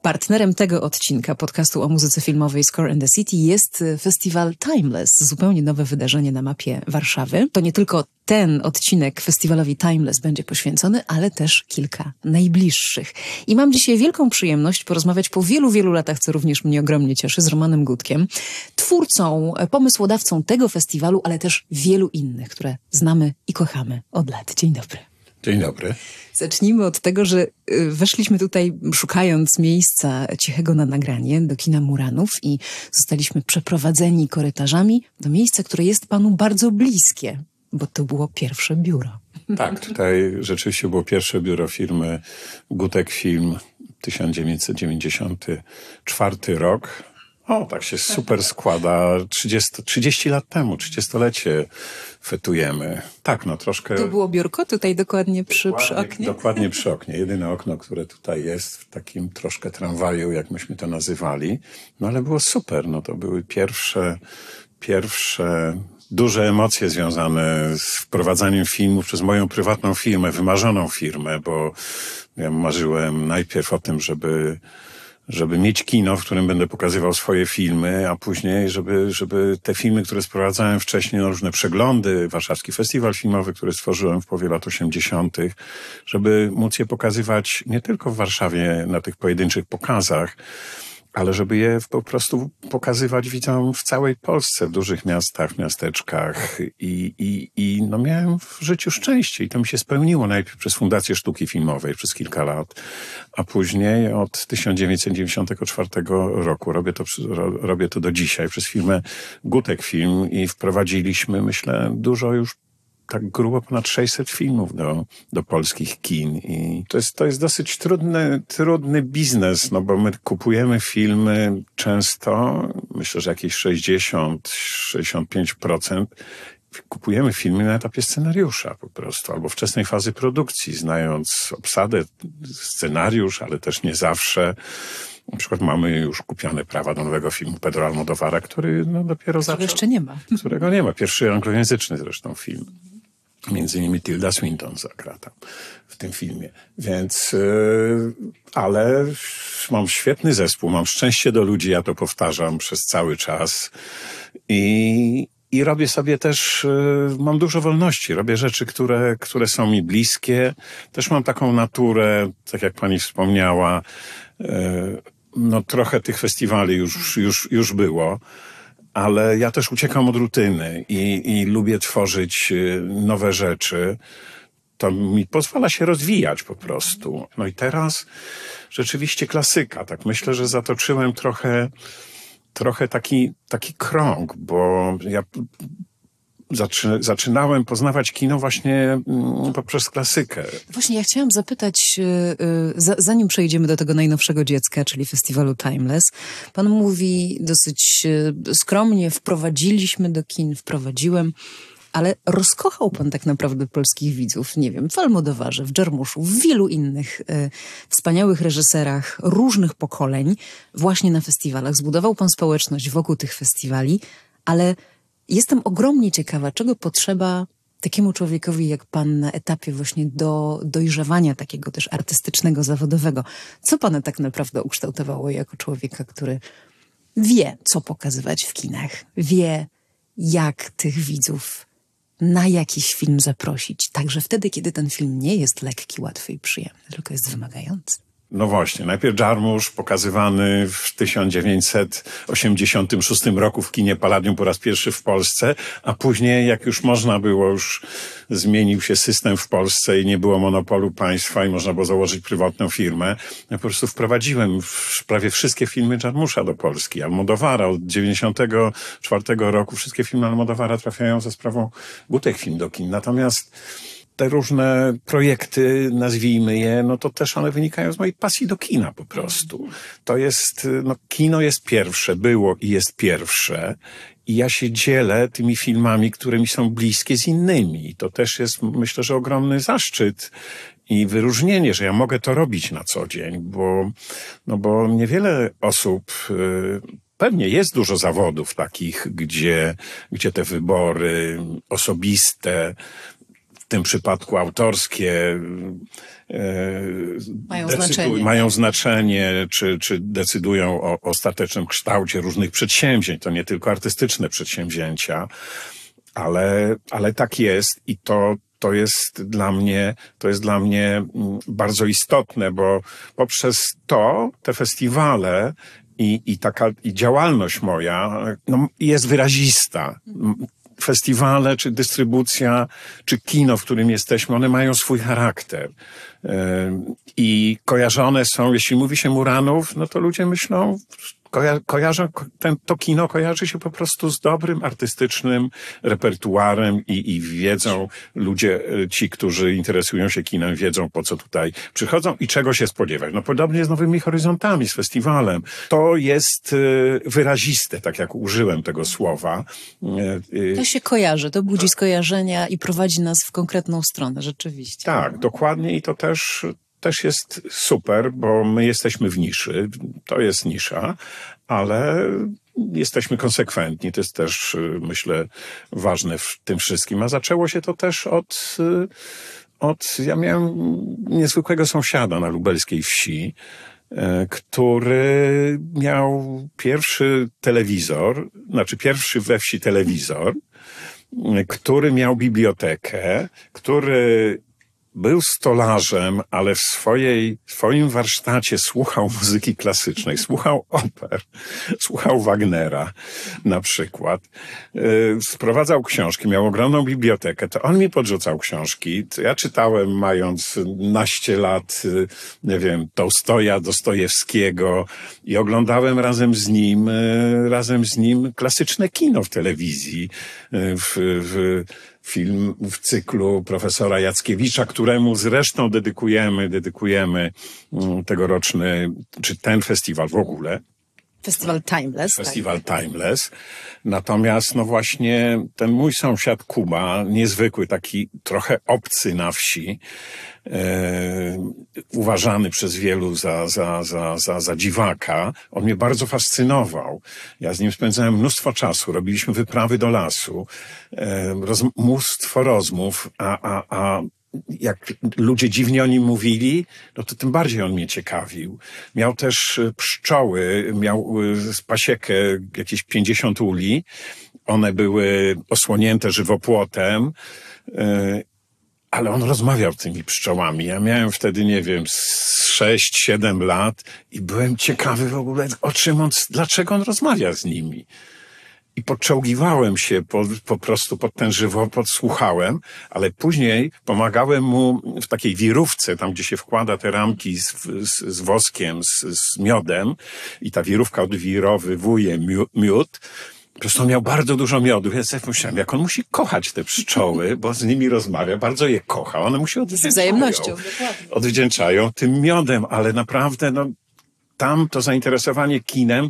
Partnerem tego odcinka podcastu o muzyce filmowej Score and the City jest festiwal Timeless, zupełnie nowe wydarzenie na mapie Warszawy. To nie tylko ten odcinek festiwalowi Timeless będzie poświęcony, ale też kilka najbliższych. I mam dzisiaj wielką przyjemność porozmawiać po wielu, wielu latach, co również mnie ogromnie cieszy, z Romanem Gutkiem, twórcą, pomysłodawcą tego festiwalu, ale też wielu innych, które znamy i kochamy od lat. Dzień dobry. Dzień dobry. Zacznijmy od tego, że weszliśmy tutaj szukając miejsca cichego na nagranie do kina Muranów i zostaliśmy przeprowadzeni korytarzami do miejsca, które jest panu bardzo bliskie, bo to było pierwsze biuro. Tak, tutaj rzeczywiście było pierwsze biuro firmy Gutek Film, 1994 rok. O, tak się super składa. 30 lat temu, 30-lecie fetujemy. Tak, no troszkę... To było biurko tutaj dokładnie przy oknie? Dokładnie przy oknie. Jedyne okno, które tutaj jest, w takim troszkę tramwaju, jak myśmy to nazywali. No ale było super. No to były pierwsze duże emocje związane z wprowadzaniem filmów przez moją prywatną firmę, wymarzoną firmę, bo ja marzyłem najpierw o tym, żeby mieć kino, w którym będę pokazywał swoje filmy, a później, żeby te filmy, które sprowadzałem wcześniej na różne przeglądy, Warszawski Festiwal Filmowy, który stworzyłem w połowie lat 80., żeby móc je pokazywać nie tylko w Warszawie na tych pojedynczych pokazach, ale żeby je po prostu pokazywać widzom w całej Polsce, w dużych miastach, miasteczkach i no miałem w życiu szczęście i to mi się spełniło najpierw przez Fundację Sztuki Filmowej przez kilka lat, a później od 1994 roku robię to do dzisiaj przez firmę Gutek Film i wprowadziliśmy, myślę, dużo już tak grubo ponad 600 filmów do polskich kin i to jest dosyć trudny biznes, no bo my kupujemy filmy często, myślę, że jakieś 60-65% kupujemy filmy na etapie scenariusza po prostu, albo wczesnej fazy produkcji, znając obsadę, scenariusz, ale też nie zawsze. Na przykład mamy już kupione prawa do nowego filmu Pedro Almodóvara, który no dopiero zaczął. Jeszcze nie ma. Którego nie ma. Pierwszy anglojęzyczny zresztą film. Między innymi Tilda Swinton zagra tam w tym filmie. Więc, ale mam świetny zespół, mam szczęście do ludzi, ja to powtarzam przez cały czas i robię sobie też, mam dużo wolności, robię rzeczy, które są mi bliskie. Też mam taką naturę, tak jak pani wspomniała, no trochę tych festiwali już było. Ale ja też uciekam od rutyny i lubię tworzyć nowe rzeczy. To mi pozwala się rozwijać po prostu. No i teraz rzeczywiście klasyka. Tak myślę, że zatoczyłem trochę taki krąg, bo ja zaczynałem poznawać kino właśnie poprzez klasykę. Właśnie ja chciałam zapytać, zanim przejdziemy do tego najnowszego dziecka, czyli festiwalu Timeless, pan mówi dosyć skromnie, wprowadziłem, ale rozkochał pan tak naprawdę polskich widzów, nie wiem, w Almodóvarze, w Jarmuszu, w wielu innych wspaniałych reżyserach różnych pokoleń, właśnie na festiwalach. Zbudował pan społeczność wokół tych festiwali, ale jestem ogromnie ciekawa, czego potrzeba takiemu człowiekowi jak pan na etapie właśnie do dojrzewania takiego też artystycznego, zawodowego. Co pana tak naprawdę ukształtowało jako człowieka, który wie, co pokazywać w kinach, wie, jak tych widzów na jakiś film zaprosić, także wtedy, kiedy ten film nie jest lekki, łatwy i przyjemny, tylko jest wymagający. No właśnie, najpierw Jarmusz pokazywany w 1986 roku w kinie Palladium po raz pierwszy w Polsce, a później jak już można było, już zmienił się system w Polsce i nie było monopolu państwa i można było założyć prywatną firmę. Ja po prostu wprowadziłem prawie wszystkie filmy Jarmusza do Polski. Almodóvara od 1994 roku wszystkie filmy Almodóvara trafiają za sprawą Gutek Film do kin. Natomiast te różne projekty, nazwijmy je, no to też one wynikają z mojej pasji do kina po prostu. To jest, no kino jest pierwsze, było i jest pierwsze i ja się dzielę tymi filmami, które mi są bliskie z innymi. I to też jest, myślę, że ogromny zaszczyt i wyróżnienie, że ja mogę to robić na co dzień, bo niewiele osób, pewnie jest dużo zawodów takich, gdzie te wybory osobiste tym przypadku autorskie mają znaczenie, czy decydują o ostatecznym kształcie różnych przedsięwzięć. To nie tylko artystyczne przedsięwzięcia, ale tak jest i to jest dla mnie bardzo istotne, bo poprzez te festiwale i działalność moja, no, jest wyrazista. Festiwale, czy dystrybucja, czy kino, w którym jesteśmy, one mają swój charakter. I kojarzone są, jeśli mówi się Muranów, no to ludzie myślą, kojarzą, to kino kojarzy się po prostu z dobrym, artystycznym repertuarem i wiedzą, ludzie, ci, którzy interesują się kinem, wiedzą, po co tutaj przychodzą i czego się spodziewać. No podobnie z Nowymi Horyzontami, z festiwalem. To jest wyraziste, tak jak użyłem tego słowa. To się kojarzy, to budzi skojarzenia i prowadzi nas w konkretną stronę, rzeczywiście. Tak, dokładnie i to też jest super, bo my jesteśmy w niszy, to jest nisza, ale jesteśmy konsekwentni, to jest też, myślę, ważne w tym wszystkim. A zaczęło się to też ja miałem niezwykłego sąsiada na lubelskiej wsi, który miał pierwszy we wsi telewizor, który miał bibliotekę, który był stolarzem, ale w swoim warsztacie słuchał muzyki klasycznej, słuchał oper, słuchał Wagnera na przykład. Sprowadzał książki, miał ogromną bibliotekę, to on mi podrzucał książki. To ja czytałem mając naście lat, nie wiem, Tołstoja, Dostojewskiego i oglądałem razem z nim klasyczne kino w telewizji, film w cyklu profesora Jackiewicza, któremu zresztą dedykujemy tegoroczny, czy ten festiwal w ogóle. Festiwal Timeless. Festiwal Timeless. Natomiast, no właśnie, ten mój sąsiad Kuba, niezwykły, taki trochę obcy na wsi, uważany przez wielu za dziwaka, on mnie bardzo fascynował. Ja z nim spędzałem mnóstwo czasu, robiliśmy wyprawy do lasu, mnóstwo rozmów, a jak ludzie dziwnie o nim mówili, no to tym bardziej on mnie ciekawił. Miał też pszczoły, miał pasiekę jakieś 50 uli. One były osłonięte żywopłotem, ale on rozmawiał z tymi pszczołami. Ja miałem wtedy, nie wiem, 6-7 lat i byłem ciekawy w ogóle, dlaczego on rozmawia z nimi. I podczołgiwałem się po prostu pod ten żywopłot, słuchałem, ale później pomagałem mu w takiej wirówce, tam gdzie się wkłada te ramki z woskiem, z miodem i ta wirówka odwirowywuje miód. Po prostu on miał bardzo dużo miodu. Ja sobie myślałem, jak on musi kochać te pszczoły, bo z nimi rozmawia, bardzo je kocha. One mu się odwdzięczają. Z wzajemnością, dokładnie. Odwdzięczają tym miodem, ale naprawdę, no, tam to zainteresowanie kinem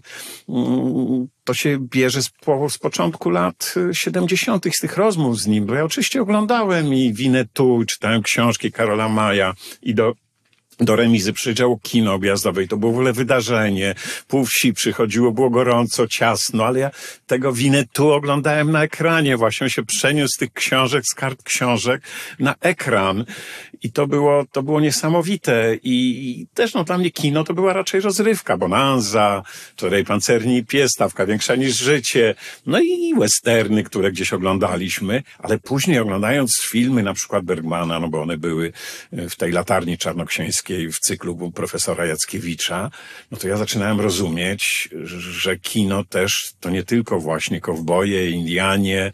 to się bierze z początku lat 70. z tych rozmów z nim, bo ja oczywiście oglądałem i Winnetou, czytałem książki Karola Maja i do remizy przyjeżdżało kino objazdowe i to było w ogóle wydarzenie. Pół wsi przychodziło, było gorąco, ciasno, ale ja tego Winnetou oglądałem na ekranie. Właśnie on się przeniósł z tych książek, z kart książek na ekran i to było niesamowite. I też no dla mnie kino to była raczej rozrywka. Bonanza, Czterej Pancerni i Pies, Stawka większa niż życie. No i westerny, które gdzieś oglądaliśmy, ale później oglądając filmy na przykład Bergmana, no bo one były w tej Latarni Czarnoksięskiej, w cyklu profesora Jackiewicza, no to ja zaczynałem rozumieć, że kino też to nie tylko właśnie kowboje, Indianie,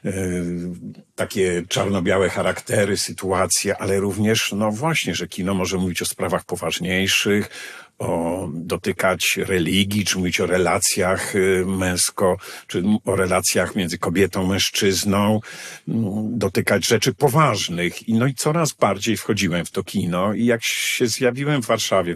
takie czarno-białe charaktery, sytuacje, ale również, no właśnie, że kino może mówić o sprawach poważniejszych, dotykać religii, czy mówić o relacjach czy o relacjach między kobietą, mężczyzną, dotykać rzeczy poważnych. No i coraz bardziej wchodziłem w to kino i jak się zjawiłem w Warszawie w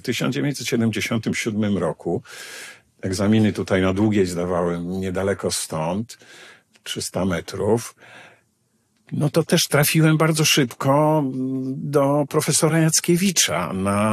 1977 roku, egzaminy tutaj na Długiej zdawałem niedaleko stąd, 300 metrów, No to też trafiłem bardzo szybko do profesora Jackiewicza.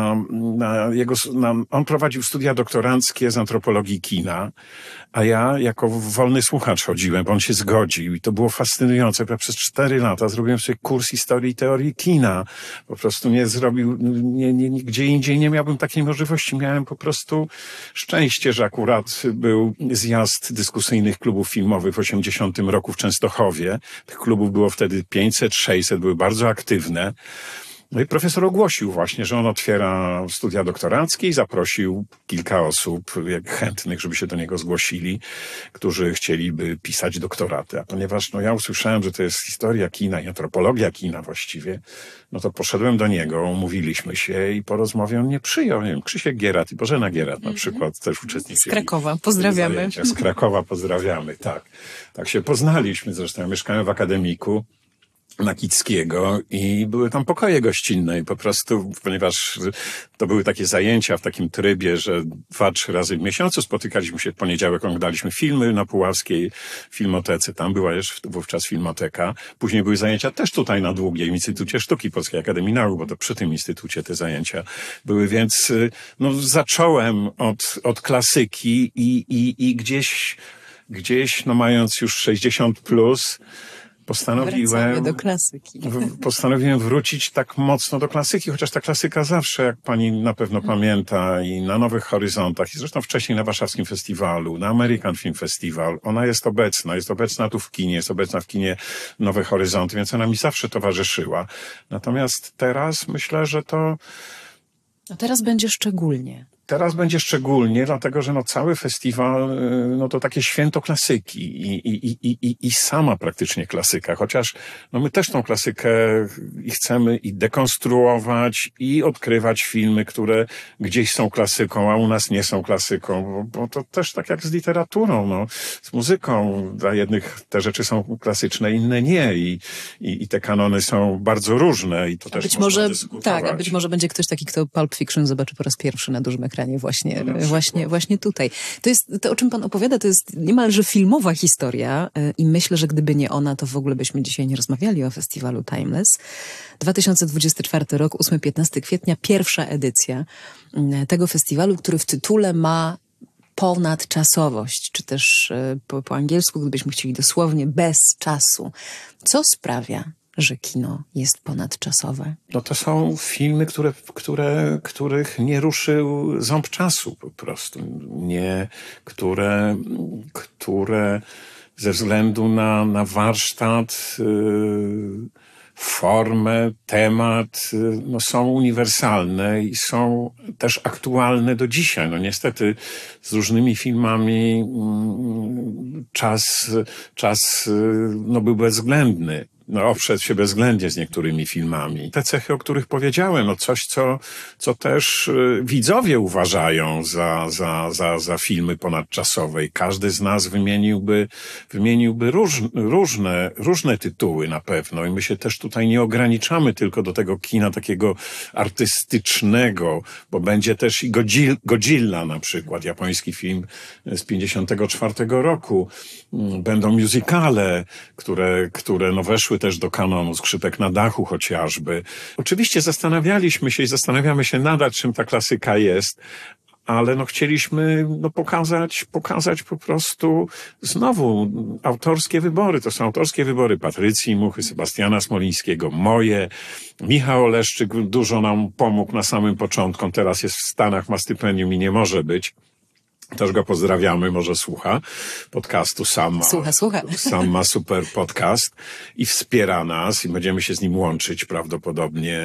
On prowadził studia doktoranckie z antropologii kina, a ja jako wolny słuchacz chodziłem, bo on się zgodził i to było fascynujące. Ja przez 4 lata zrobiłem sobie kurs historii i teorii kina. Po prostu nigdzie indziej nie miałbym takiej możliwości. Miałem po prostu szczęście, że akurat był zjazd dyskusyjnych klubów filmowych w 80 roku w Częstochowie. Tych klubów było wtedy 500, 600, były bardzo aktywne. No i profesor ogłosił właśnie, że on otwiera studia doktoranckie i zaprosił kilka osób chętnych, żeby się do niego zgłosili, którzy chcieliby pisać doktoraty. A ponieważ ja usłyszałem, że to jest historia kina i antropologia kina właściwie, no to poszedłem do niego, umówiliśmy się i po rozmowie on mnie przyjął. Nie wiem, Krzysiek Gierat i Bożena Gierat na przykład też uczestniczyli. Z Krakowa, pozdrawiamy. Z Krakowa pozdrawiamy, tak. Tak się poznaliśmy, zresztą ja mieszkałem w Akademiku na Kickiego i były tam pokoje gościnne i po prostu, ponieważ to były takie zajęcia w takim trybie, że 2-3 razy w miesiącu spotykaliśmy się w poniedziałek, oglądaliśmy filmy na Puławskiej Filmotece, tam była już wówczas filmoteka. Później były zajęcia też tutaj na Długiej, w Instytucie Sztuki Polskiej Akademii Nauk, bo to przy tym instytucie te zajęcia były, więc zacząłem od klasyki i gdzieś mając już 60 plus, postanowiłem wrócić tak mocno do klasyki, chociaż ta klasyka zawsze, jak pani na pewno pamięta, i na Nowych Horyzontach, i zresztą wcześniej na Warszawskim Festiwalu, na American Film Festival, ona jest obecna tu w kinie, jest obecna w kinie Nowe Horyzonty, więc ona mi zawsze towarzyszyła. Natomiast teraz myślę, że to... A teraz będzie szczególnie. Teraz będzie szczególnie, dlatego że cały festiwal to takie święto klasyki i sama praktycznie klasyka, chociaż my też tą klasykę chcemy i dekonstruować i odkrywać filmy, które gdzieś są klasyką, a u nas nie są klasyką, bo to też tak jak z literaturą, z muzyką. Dla jednych te rzeczy są klasyczne, inne nie i te kanony są bardzo różne i to też być można może dyskutować. tak, a być może będzie ktoś taki, kto Pulp Fiction zobaczy po raz pierwszy na dużym ekranie właśnie tutaj. To, o czym pan opowiada, to jest niemalże filmowa historia i myślę, że gdyby nie ona, to w ogóle byśmy dzisiaj nie rozmawiali o festiwalu Timeless. 2024 rok, 8-15 kwietnia, pierwsza edycja tego festiwalu, który w tytule ma ponadczasowość, czy też po angielsku, gdybyśmy chcieli dosłownie, bez czasu. Co sprawia, że kino jest ponadczasowe? To są filmy, których nie ruszył ząb czasu po prostu. Które ze względu na warsztat, formę, temat, są uniwersalne i są też aktualne do dzisiaj. Niestety z różnymi filmami czas był bezwzględny. Obszedł się bezwzględnie z niektórymi filmami. Te cechy, o których powiedziałem, coś, co też widzowie uważają za filmy ponadczasowe. I każdy z nas wymieniłby różne tytuły na pewno. I my się też tutaj nie ograniczamy tylko do tego kina takiego artystycznego, bo będzie też i Godzilla na przykład, japoński film z 54 roku. Będą musicale, które weszły też do kanonu, Skrzypek na dachu chociażby. Oczywiście zastanawialiśmy się i zastanawiamy się nadal, czym ta klasyka jest, ale chcieliśmy pokazać po prostu znowu autorskie wybory. To są autorskie wybory Patrycji Muchy, Sebastiana Smolińskiego, moje. Michał Oleszczyk dużo nam pomógł na samym początku. On teraz jest w Stanach, ma stypendium i nie może być. Też go pozdrawiamy, może słucha podcastu. Słucha. Sam ma super podcast i wspiera nas i będziemy się z nim łączyć prawdopodobnie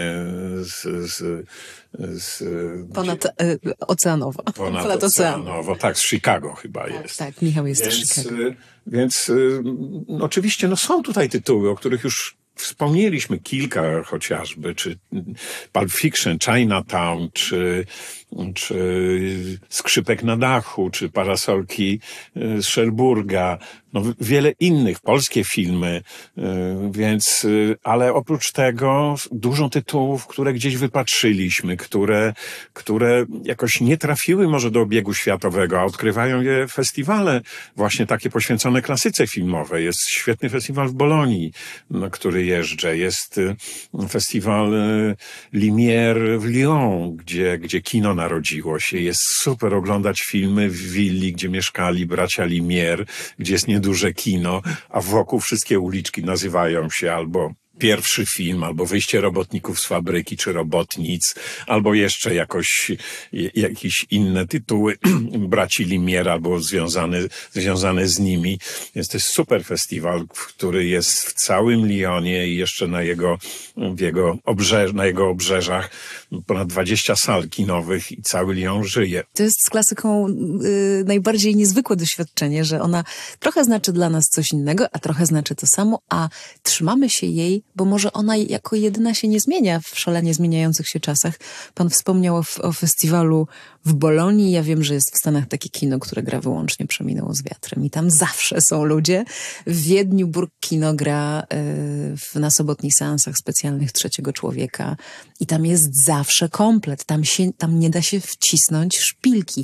Ponadocenowo. Ponadocenowo, tak, z Chicago chyba jest. Tak, Michał jest z Chicago. Więc oczywiście są tutaj tytuły, o których już wspomnieliśmy kilka chociażby, czy Pulp Fiction, Chinatown, czy Skrzypek na dachu, czy Parasolki z Szelburga. wiele innych, polskie filmy, więc, ale oprócz tego dużo tytułów, które gdzieś wypatrzyliśmy, które jakoś nie trafiły może do obiegu światowego, a odkrywają je festiwale właśnie takie poświęcone klasyce filmowej. Jest świetny festiwal w Bolonii, na który jeżdżę. Jest festiwal Lumière w Lyon, gdzie kino narodziło się. Jest super oglądać filmy w willi, gdzie mieszkali bracia Lumière, gdzie jest nieduże kino, a wokół wszystkie uliczki nazywają się albo Pierwszy film, albo Wyjście robotników z fabryki, czy Robotnic, albo jeszcze jakieś inne tytuły braci Lumière, albo związane z nimi. Jest to super festiwal, który jest w całym Lyonie i jeszcze na jego obrzeżach ponad 20 sal kinowych i cały Lyon żyje. To jest z klasyką najbardziej niezwykłe doświadczenie, że ona trochę znaczy dla nas coś innego, a trochę znaczy to samo, a trzymamy się jej, bo może ona jako jedyna się nie zmienia w szalenie zmieniających się czasach. Pan wspomniał o festiwalu w Bolonii. Ja wiem, że jest w Stanach takie kino, które gra wyłącznie Przeminęło z wiatrem i tam zawsze są ludzie. W Wiedniu Burgkino gra na sobotnich seansach specjalnych Trzeciego Człowieka i tam jest zawsze komplet. Tam nie da się wcisnąć szpilki.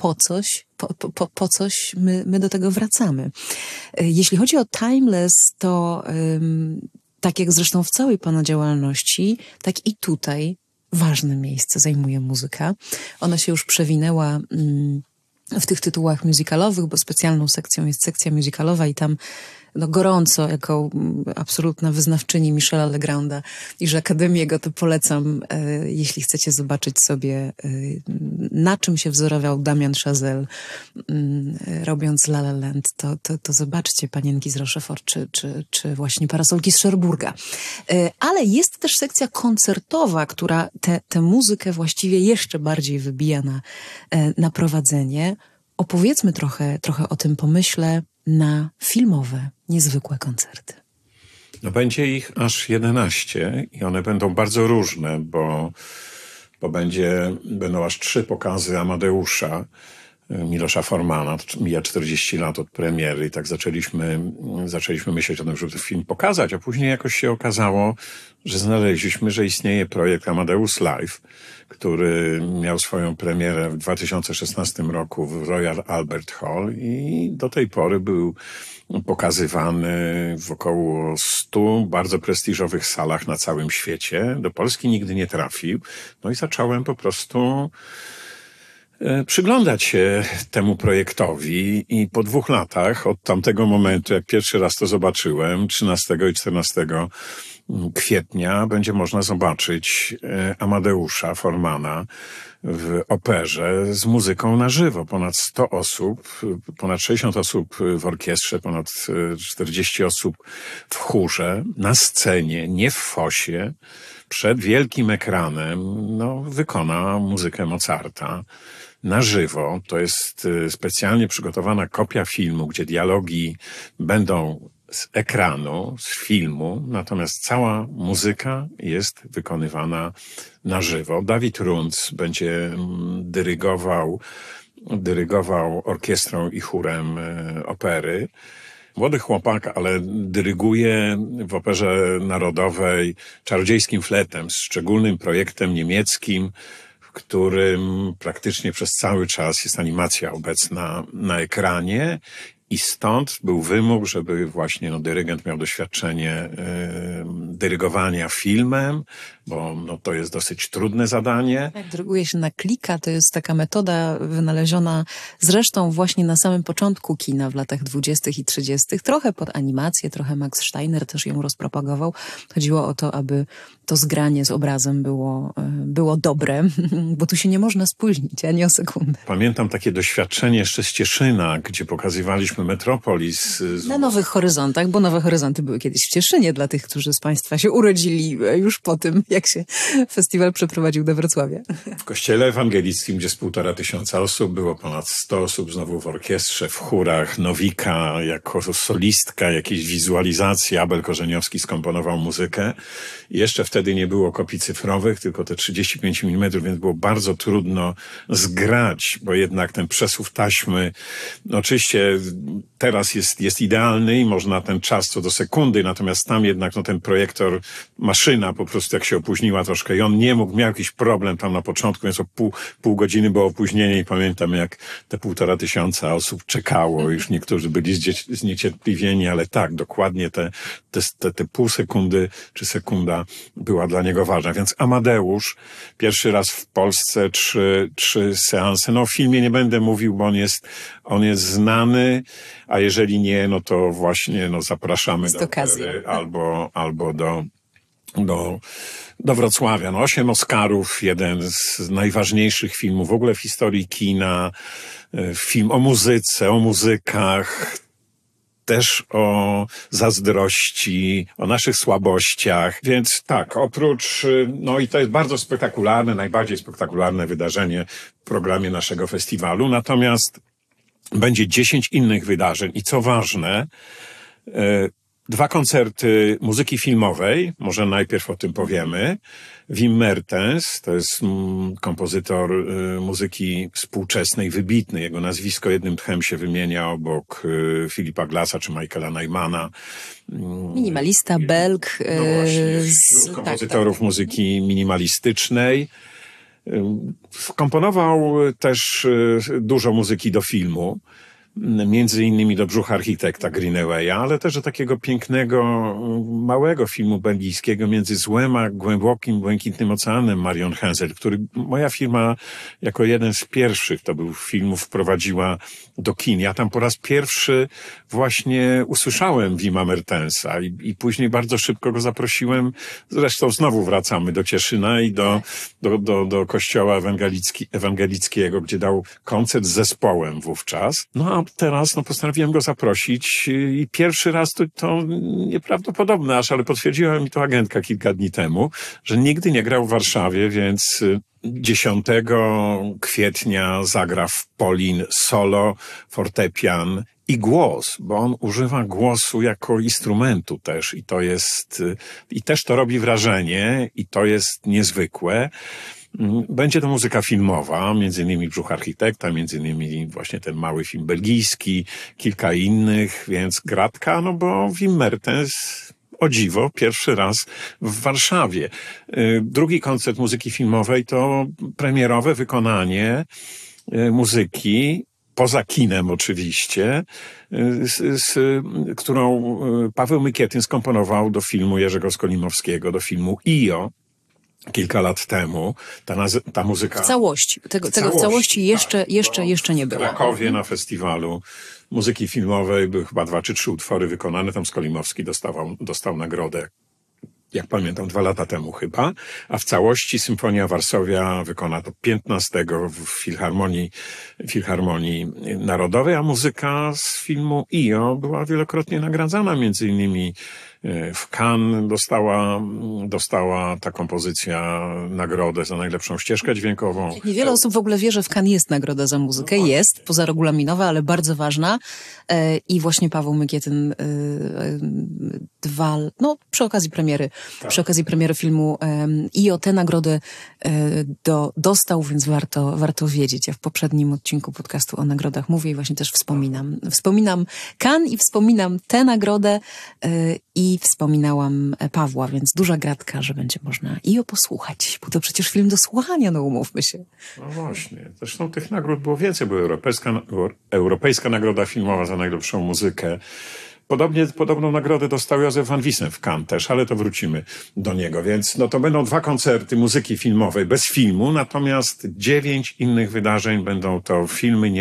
Po coś my do tego wracamy. Jeśli chodzi o Timeless, to tak jak zresztą w całej pana działalności, tak i tutaj ważne miejsce zajmuje muzyka. Ona się już przewinęła w tych tytułach musicalowych, bo specjalną sekcją jest sekcja musicalowa i tam gorąco, jako absolutna wyznawczyni Michela Legranda i że Akademiego, to polecam, jeśli chcecie zobaczyć sobie, na czym się wzorował Damien Chazelle, robiąc La La Land, to zobaczcie Panienki z Rochefort, czy właśnie Parasolki z Cherbourga. Ale jest też sekcja koncertowa, która tę muzykę właściwie jeszcze bardziej wybija na prowadzenie. Opowiedzmy trochę o tym pomyśle na filmowe, niezwykłe koncerty. No będzie ich aż 11 i one będą bardzo różne, bo będą aż 3 pokazy Amadeusza Milosza Formana. Mija 40 lat od premiery i tak zaczęliśmy myśleć o tym, żeby ten film pokazać, a później jakoś się okazało, że znaleźliśmy, że istnieje projekt Amadeus Live, który miał swoją premierę w 2016 roku w Royal Albert Hall i do tej pory był pokazywany w około 100 bardzo prestiżowych salach na całym świecie. Do Polski nigdy nie trafił. No i zacząłem po prostu przyglądać się temu projektowi i po 2 latach od tamtego momentu, jak pierwszy raz to zobaczyłem, 13 i 14 kwietnia będzie można zobaczyć Amadeusza Formana w operze z muzyką na żywo. Ponad 100 osób, ponad 60 osób w orkiestrze, ponad 40 osób w chórze, na scenie, nie w fosie, przed wielkim ekranem, wykona muzykę Mozarta na żywo. To jest specjalnie przygotowana kopia filmu, gdzie dialogi będą z ekranu, z filmu, natomiast cała muzyka jest wykonywana na żywo. Dawid Runc będzie dyrygował orkiestrą i chórem opery. Młody chłopak, ale dyryguje w Operze Narodowej czarodziejskim fletem, z szczególnym projektem niemieckim, w którym praktycznie przez cały czas jest animacja obecna na ekranie. I stąd był wymóg, żeby właśnie dyrygent miał doświadczenie dyrygowania filmem, bo to jest dosyć trudne zadanie. Jak dyryguje się na klika, to jest taka metoda wynaleziona zresztą właśnie na samym początku kina w latach 20. i 30. Trochę pod animację, trochę Max Steiner też ją rozpropagował. Chodziło o to, aby to zgranie z obrazem było dobre, bo tu się nie można spóźnić, ani o sekundę. Pamiętam takie doświadczenie jeszcze z Cieszyna, gdzie pokazywaliśmy Metropolis. Na Nowych Horyzontach, bo Nowe Horyzonty były kiedyś w Cieszynie dla tych, którzy z Państwa się urodzili już po tym, jak się festiwal przeprowadził do Wrocławia. W kościele ewangelickim, gdzie z 1500 osób, było ponad 100 osób znowu w orkiestrze, w chórach, Nowika jako solistka, jakieś wizualizacje. Abel Korzeniowski skomponował muzykę. I jeszcze wtedy nie było kopii cyfrowych, tylko te 35 mm, więc było bardzo trudno zgrać, bo jednak ten przesuw taśmy, oczywiście teraz jest idealny i można ten czas co do sekundy, natomiast tam jednak no, ten projektor, maszyna po prostu jak się opóźniła troszkę i on nie mógł, miał jakiś problem tam na początku, więc o pół godziny było opóźnienie i pamiętam jak te 1500 osób czekało, już niektórzy byli zniecierpliwieni, ale tak, dokładnie te pół sekundy czy sekunda była dla niego ważna. Więc Amadeusz, pierwszy raz w Polsce, trzy seanse. No o filmie nie będę mówił, bo on jest znany, a jeżeli nie, no to właśnie no, zapraszamy do Opery albo do Wrocławia. No 8 Oscarów, jeden z najważniejszych filmów w ogóle w historii kina, film o muzyce, o muzykach, też o zazdrości, o naszych słabościach. Więc tak, oprócz, no i to jest bardzo spektakularne, najbardziej spektakularne wydarzenie w programie naszego festiwalu. Natomiast będzie 10 innych wydarzeń i co ważne, 2 koncerty muzyki filmowej, może najpierw o tym powiemy. Wim Mertens, to jest kompozytor muzyki współczesnej, wybitny. Jego nazwisko jednym tchem się wymienia obok Philippa Glassa czy Michaela Nymana. Minimalista, Belg. No właśnie, kompozytorów muzyki minimalistycznej. Skomponował też dużo muzyki do filmu. Między innymi do Brzucha Architekta Greenawaya, ale też do takiego pięknego, małego filmu belgijskiego Między złem a głębokim, błękitnym oceanem Marion Hensel, który moja firma jako jeden z pierwszych to był filmów wprowadziła do kin. Ja tam po raz pierwszy właśnie usłyszałem Wima Mertensa i później bardzo szybko go zaprosiłem. Zresztą znowu wracamy do Cieszyna i do kościoła ewangelickiego, gdzie dał koncert z zespołem wówczas. No a teraz postanowiłem go zaprosić i pierwszy raz to nieprawdopodobne aż, ale potwierdziła mi to agentka kilka dni temu, że nigdy nie grał w Warszawie, więc 10 kwietnia zagra w Polin solo, fortepian i głos, bo on używa głosu jako instrumentu też i też to robi wrażenie i to jest niezwykłe. Będzie to muzyka filmowa, między innymi Brzuch Architekta, między innymi właśnie ten mały film belgijski, kilka innych, więc gratka, no bo Wim Mertens, o dziwo, pierwszy raz w Warszawie. Drugi koncert muzyki filmowej to premierowe wykonanie muzyki, poza kinem oczywiście, którą Paweł Mykietyn skomponował do filmu Jerzego Skolimowskiego, do filmu IO. Kilka lat temu ta muzyka... W całości. Tego w całości jeszcze nie było. W Krakowie na festiwalu muzyki filmowej były chyba 2 czy 3 utwory wykonane. Tam Skolimowski dostał nagrodę, jak pamiętam, 2 lata temu chyba. A w całości Symfonia Warszawia wykona to 15 w Filharmonii Narodowej, a muzyka z filmu IO była wielokrotnie nagradzana, między innymi w Cannes dostała ta kompozycja nagrodę za najlepszą ścieżkę dźwiękową. Niewiele osób w ogóle wie, że w Cannes jest nagroda za muzykę. No jest, pozaregulaminowa, ale bardzo ważna. I właśnie Paweł Mykietyn przy okazji premiery filmu i o tę nagrodę dostał, więc warto wiedzieć. Ja w poprzednim odcinku podcastu o nagrodach mówię i właśnie też wspominam Cannes i wspominam tę nagrodę i wspominałam Pawła, więc duża gratka, że będzie można i posłuchać, bo to przecież film do słuchania, no umówmy się. No właśnie. Zresztą tych nagród było więcej, była Europejska Nagroda Filmowa za najlepszą muzykę. Podobną nagrodę dostał Józef van Wissen w Cannes też, ale to wrócimy do niego. Więc to będą 2 koncerty muzyki filmowej bez filmu, natomiast 9 innych wydarzeń będą to filmy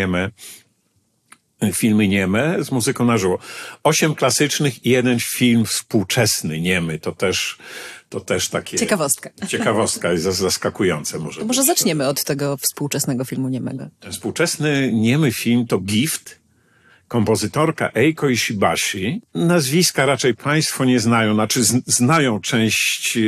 nieme z muzyką na żywo. 8 klasycznych i 1 film współczesny niemy. To też takie... Ciekawostka jest zaskakujące może. To może zaczniemy od tego współczesnego filmu niemego. Ten współczesny niemy film to Gift. Kompozytorka Eiko Ishibashi. Nazwiska raczej państwo nie znają, znaczy znają część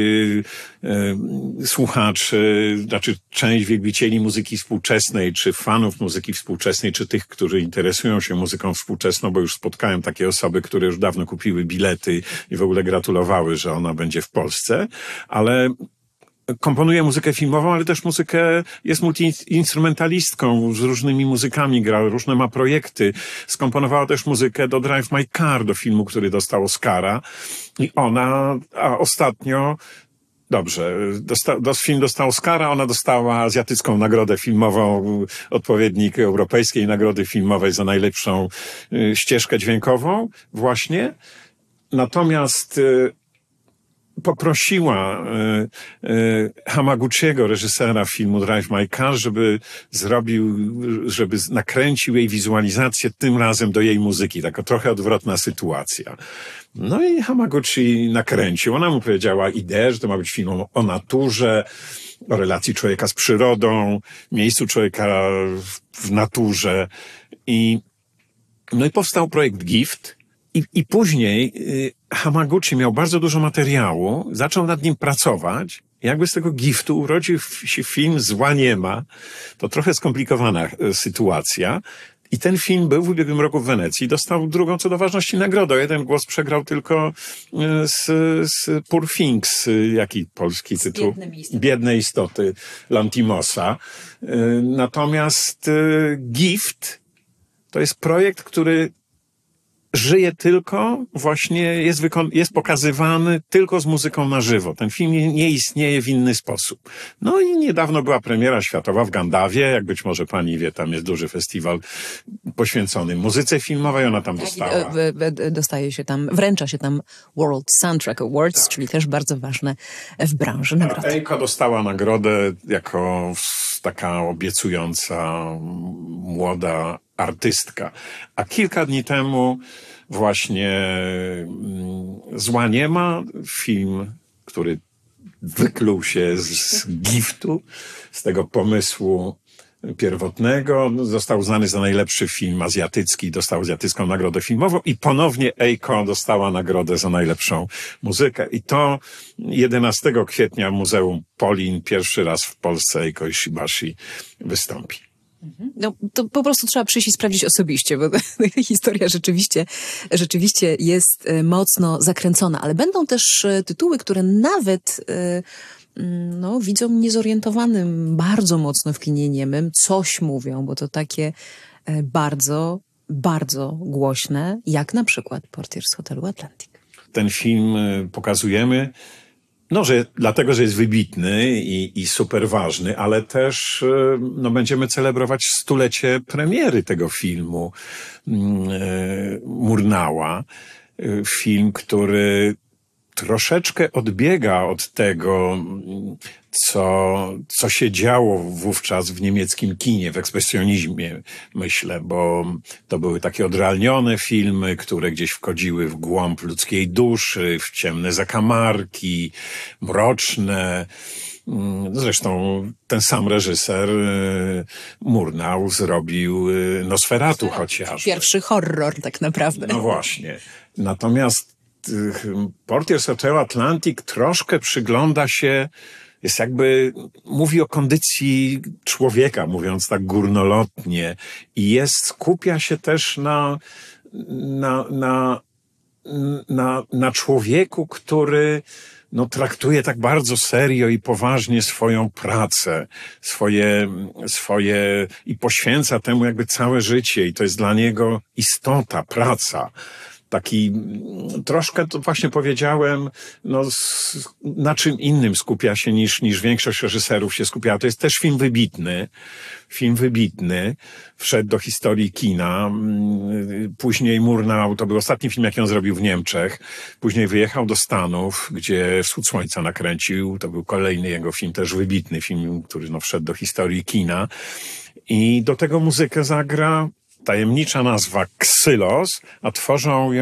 słuchaczy, znaczy część wielbicieli muzyki współczesnej, czy fanów muzyki współczesnej, czy tych, którzy interesują się muzyką współczesną, bo już spotkałem takie osoby, które już dawno kupiły bilety i w ogóle gratulowały, że ona będzie w Polsce, ale komponuje muzykę filmową, ale też jest multiinstrumentalistką, z różnymi muzykami gra, różne ma projekty. Skomponowała też muzykę do Drive My Car, do filmu, który dostał Oscara. I ona, a ostatnio, dobrze, film dostał Oscara, ona dostała azjatycką nagrodę filmową, odpowiednik europejskiej nagrody filmowej za najlepszą ścieżkę dźwiękową właśnie. Natomiast poprosiła Hamaguchiego, reżysera filmu Drive My Car, żeby nakręcił jej wizualizację, tym razem do jej muzyki. Taka trochę odwrotna sytuacja. No i Hamaguchi nakręcił. Ona mu powiedziała ideę, że to ma być film o naturze, o relacji człowieka z przyrodą, miejscu człowieka w naturze. No i powstał projekt Gift. I później Hamaguchi miał bardzo dużo materiału, zaczął nad nim pracować. Jakby z tego Giftu urodził się film Zła nie ma. To trochę skomplikowana sytuacja. I ten film był w ubiegłym roku w Wenecji. Dostał drugą co do ważności nagrodę. Jeden głos przegrał tylko z Poor Things, jaki polski tytuł? Biedne istoty Lantimosa. Natomiast Gift to jest projekt, który żyje tylko, właśnie jest pokazywany tylko z muzyką na żywo. Ten film nie istnieje w inny sposób. No i niedawno była premiera światowa w Gandawie, jak być może pani wie, tam jest duży festiwal poświęcony muzyce filmowej, ona tam dostała. Dostaje się tam, wręcza się tam World Soundtrack Awards, czyli też bardzo ważne w branży nagrody. Eiko dostała nagrodę jako taka obiecująca, młoda artystka. A kilka dni temu właśnie Zła nie ma, film, który wykluł się z Giftu, z tego pomysłu pierwotnego, został uznany za najlepszy film azjatycki, dostał azjatycką nagrodę filmową i ponownie Eiko dostała nagrodę za najlepszą muzykę. I to 11 kwietnia w Muzeum Polin pierwszy raz w Polsce Eiko Ishibashi wystąpi. No, to po prostu trzeba przyjść i sprawdzić osobiście, bo historia rzeczywiście jest mocno zakręcona, ale będą też tytuły, które nawet widzom niezorientowanym bardzo mocno w kinie niemym coś mówią, bo to takie bardzo, bardzo głośne, jak na przykład Portier z Hotelu Atlantic. Ten film pokazujemy, dlatego, że jest wybitny i super ważny, ale też będziemy celebrować 100-lecie premiery tego filmu Murnała. Film, który troszeczkę odbiega od tego, co się działo wówczas w niemieckim kinie, w ekspresjonizmie, myślę, bo to były takie odrealnione filmy, które gdzieś wchodziły w głąb ludzkiej duszy, w ciemne zakamarki, mroczne. Zresztą ten sam reżyser Murnau zrobił Nosferatu chociaż. Pierwszy horror tak naprawdę. No właśnie. Natomiast Portier z Hotelu Atlantic troszkę przygląda się, mówi o kondycji człowieka, mówiąc tak górnolotnie, i skupia się też na człowieku, który traktuje tak bardzo serio i poważnie swoją pracę, swoje i poświęca temu jakby całe życie, i to jest dla niego istota, praca. Taki troszkę, to właśnie powiedziałem, na czym innym skupia się niż większość reżyserów się skupiała. To jest też film wybitny, wszedł do historii kina. Później Murnau, to był ostatni film, jaki on zrobił w Niemczech. Później wyjechał do Stanów, gdzie Wschód Słońca nakręcił. To był kolejny jego film, też wybitny film, który wszedł do historii kina. I do tego muzykę zagra tajemnicza nazwa Ksylos, a tworzą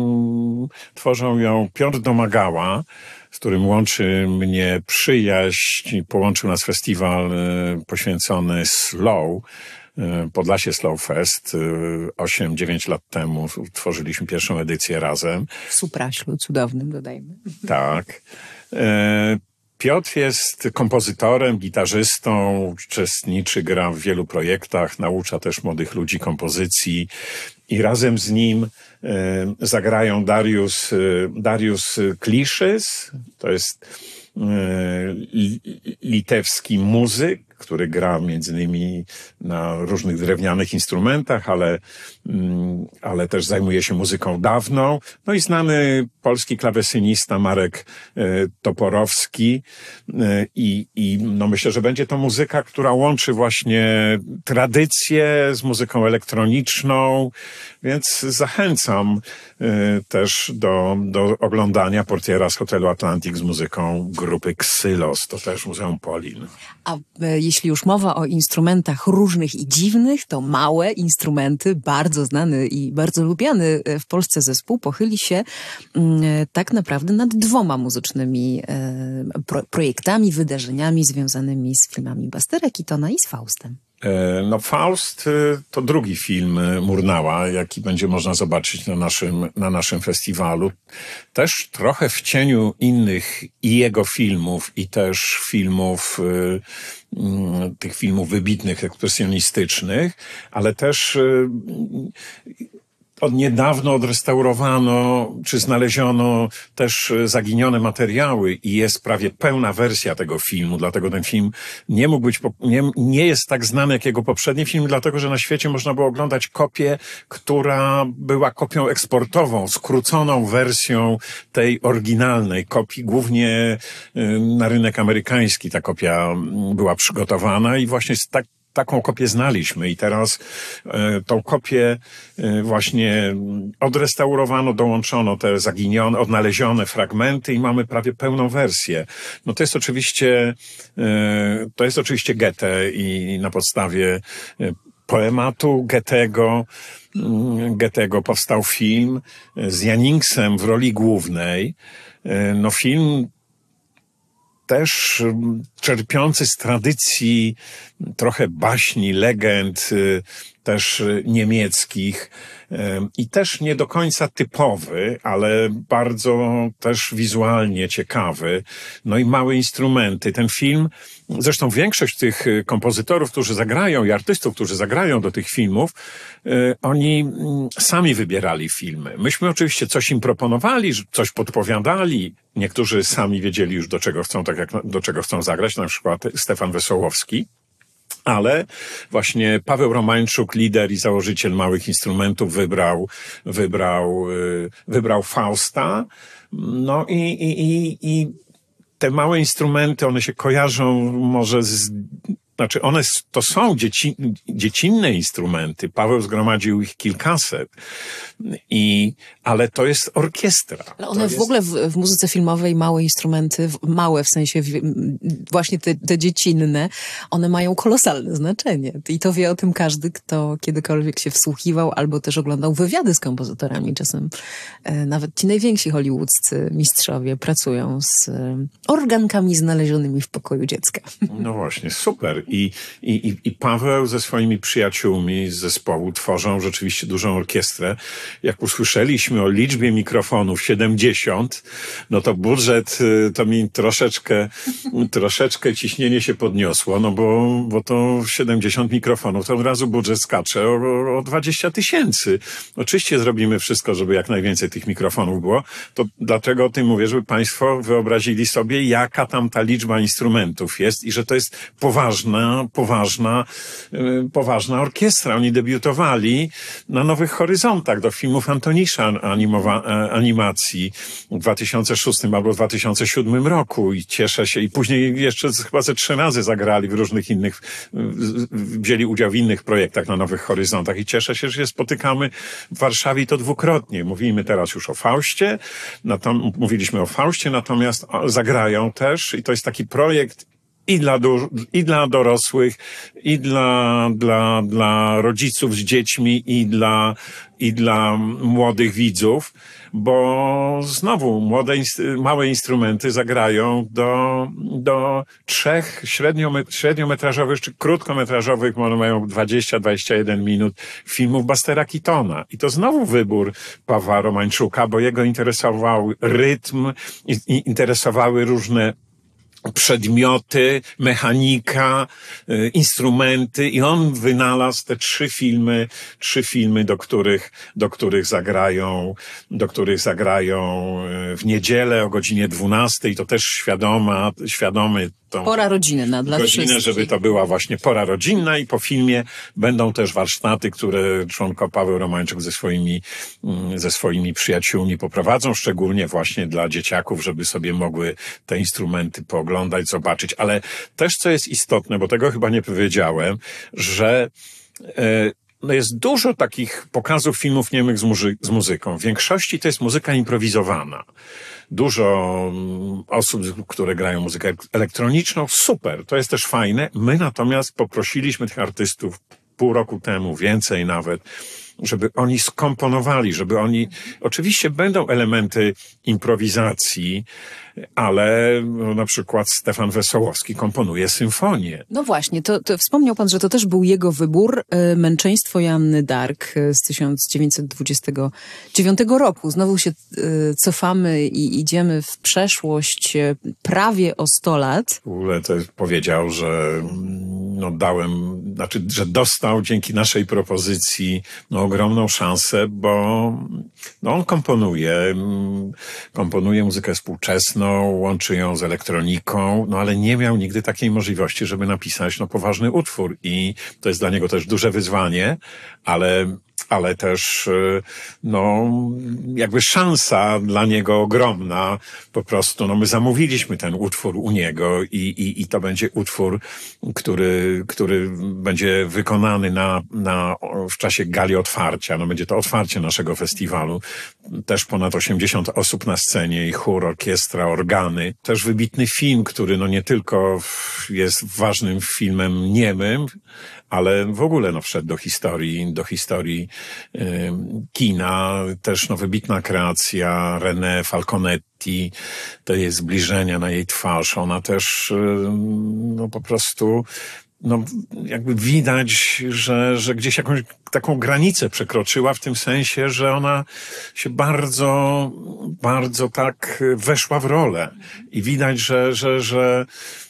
ją Piotr Domagała, z którym łączy mnie przyjaźń. Połączył nas festiwal poświęcony Slow, Podlasie Slow Fest. 8-9 lat temu tworzyliśmy pierwszą edycję razem. W Supraślu cudownym, dodajmy. Tak. Piotr jest kompozytorem, gitarzystą, uczestniczy, gra w wielu projektach, naucza też młodych ludzi kompozycji i razem z nim zagrają Dariusz Kliszys. To jest litewski muzyk, który gra między innymi na różnych drewnianych instrumentach, ale też zajmuje się muzyką dawną. No i znany polski klawesynista Marek Toporowski. I no myślę, że będzie to muzyka, która łączy właśnie tradycję z muzyką elektroniczną, więc zachęcam też do oglądania Portiera z Hotelu Atlantic z muzyką grupy Xylos, to też Muzeum Polin. A jeśli już mowa o instrumentach różnych i dziwnych, to małe instrumenty, bardzo znany i bardzo lubiany w Polsce zespół pochyli się tak naprawdę nad 2 muzycznymi projektami, wydarzeniami związanymi z filmami Bustera Keatona i z Faustem. No Faust to drugi film Murnała, jaki będzie można zobaczyć na naszym festiwalu. Też trochę w cieniu innych i jego filmów, i też filmów, tych filmów wybitnych, ekspresjonistycznych, ale też od niedawno odrestaurowano, czy znaleziono też zaginione materiały i jest prawie pełna wersja tego filmu, dlatego ten film nie mógł być, nie jest tak znany jak jego poprzedni film, dlatego że na świecie można było oglądać kopię, która była kopią eksportową, skróconą wersją tej oryginalnej kopii, głównie na rynek amerykański ta kopia była przygotowana i właśnie taką kopię znaliśmy i teraz tą kopię właśnie odrestaurowano, dołączono te zaginione, odnalezione fragmenty i mamy prawie pełną wersję. No to jest oczywiście Goethe i na podstawie poematu Goethego powstał film z Janningsem w roli głównej. No film też czerpiący z tradycji trochę baśni, legend, też niemieckich i też nie do końca typowy, ale bardzo też wizualnie ciekawy. No i małe instrumenty. Ten film, zresztą większość tych kompozytorów, którzy zagrają i artystów, którzy zagrają do tych filmów, oni sami wybierali filmy. Myśmy oczywiście coś im proponowali, coś podpowiadali. Niektórzy sami wiedzieli już do czego chcą, tak jak do czego chcą zagrać, na przykład Stefan Wesołowski. Ale właśnie Paweł Romańczuk, lider i założyciel małych instrumentów, wybrał Fausta. No i te małe instrumenty, one się kojarzą może one to są dziecinne instrumenty. Paweł zgromadził ich kilkaset. Ale to jest orkiestra. Ale one w ogóle w muzyce filmowej małe instrumenty, małe w sensie właśnie te dziecinne, one mają kolosalne znaczenie. I to wie o tym każdy, kto kiedykolwiek się wsłuchiwał albo też oglądał wywiady z kompozytorami. Czasem nawet ci najwięksi hollywoodzcy mistrzowie pracują z organkami znalezionymi w pokoju dziecka. No właśnie, super. I Paweł ze swoimi przyjaciółmi z zespołu tworzą rzeczywiście dużą orkiestrę. Jak usłyszeliśmy o liczbie mikrofonów 70, no to budżet, to mi troszeczkę ciśnienie się podniosło, no bo to 70 mikrofonów, to od razu budżet skacze o 20 000. Oczywiście zrobimy wszystko, żeby jak najwięcej tych mikrofonów było. To dlaczego o tym mówię, żeby państwo wyobrazili sobie, jaka tam ta liczba instrumentów jest i że to jest poważna orkiestra. Oni debiutowali na Nowych Horyzontach do filmów Antonisza animacji w 2006 albo 2007 roku i cieszę się. I później jeszcze chyba ze 3 razy zagrali w różnych innych, wzięli udział w innych projektach na Nowych Horyzontach i cieszę się, że się spotykamy w Warszawie i to dwukrotnie. Mówimy teraz już o Faustie, mówiliśmy o Faustie, natomiast zagrają też i to jest taki projekt i dla dorosłych, i dla rodziców z dziećmi, i dla młodych widzów, bo znowu małe instrumenty zagrają do 3 średniometrażowych czy krótkometrażowych, one mają 20-21 minut filmów Bustera Keatona. I to znowu wybór Pawła Romańczuka, bo jego interesował rytm, interesowały różne przedmioty, mechanika, instrumenty i on wynalazł te trzy filmy, do których zagrają w niedzielę o godzinie 12. I to też świadomy tą Pora rodzinna dla godzinę, wszystkich. żeby to była właśnie pora rodzinna i po filmie będą też warsztaty, które członko Paweł Romańczuk ze swoimi przyjaciółmi poprowadzą, szczególnie właśnie dla dzieciaków, żeby sobie mogły te instrumenty pooglądać, zobaczyć. Ale też, co jest istotne, bo tego chyba nie powiedziałem, że no jest dużo takich pokazów filmów niemych z muzyką. W większości to jest muzyka improwizowana. Dużo osób, które grają muzykę elektroniczną, super, to jest też fajne. My natomiast poprosiliśmy tych artystów pół roku temu, więcej nawet, żeby oni skomponowali, żeby oni, oczywiście będą elementy improwizacji, ale no, na przykład Stefan Wesołowski komponuje symfonię. No właśnie, to wspomniał pan, że to też był jego wybór, Męczeństwo Joanny Dark z 1929 roku. Znowu się cofamy i idziemy w przeszłość prawie o 100 lat. W ogóle to powiedział, że no że dostał dzięki naszej propozycji ogromną szansę, bo on komponuje muzykę współczesną, łączy ją z elektroniką, ale nie miał nigdy takiej możliwości, żeby napisać poważny utwór i to jest dla niego też duże wyzwanie, ale też jakby szansa dla niego ogromna. Po prostu my zamówiliśmy ten utwór u niego i to będzie utwór, który będzie wykonany w czasie gali otwarcia. Będzie to otwarcie naszego festiwalu. Też ponad 80 osób na scenie i chór, orkiestra, organy. Też wybitny film, który nie tylko jest ważnym filmem niemym, ale w ogóle wszedł do historii kina. Też wybitna kreacja René Falconetti, to jest zbliżenia na jej twarz. Ona też po prostu jakby widać, że gdzieś jakąś taką granicę przekroczyła w tym sensie, że ona się bardzo, bardzo tak weszła w rolę. I widać, że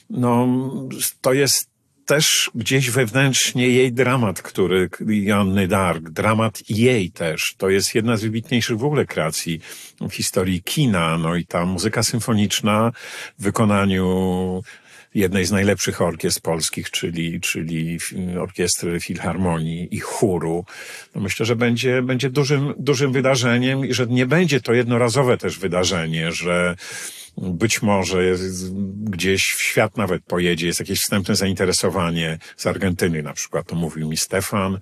to jest też gdzieś wewnętrznie jej dramat, Joanny Dark, dramat jej też. To jest jedna z wybitniejszych w ogóle kreacji w historii kina. I ta muzyka symfoniczna w wykonaniu jednej z najlepszych orkiestr polskich, czyli Orkiestry Filharmonii i chóru. Myślę, że będzie dużym wydarzeniem i że nie będzie to jednorazowe też wydarzenie, że być może gdzieś w świat nawet pojedzie, jest jakieś wstępne zainteresowanie z Argentyny na przykład, to mówił mi Stefan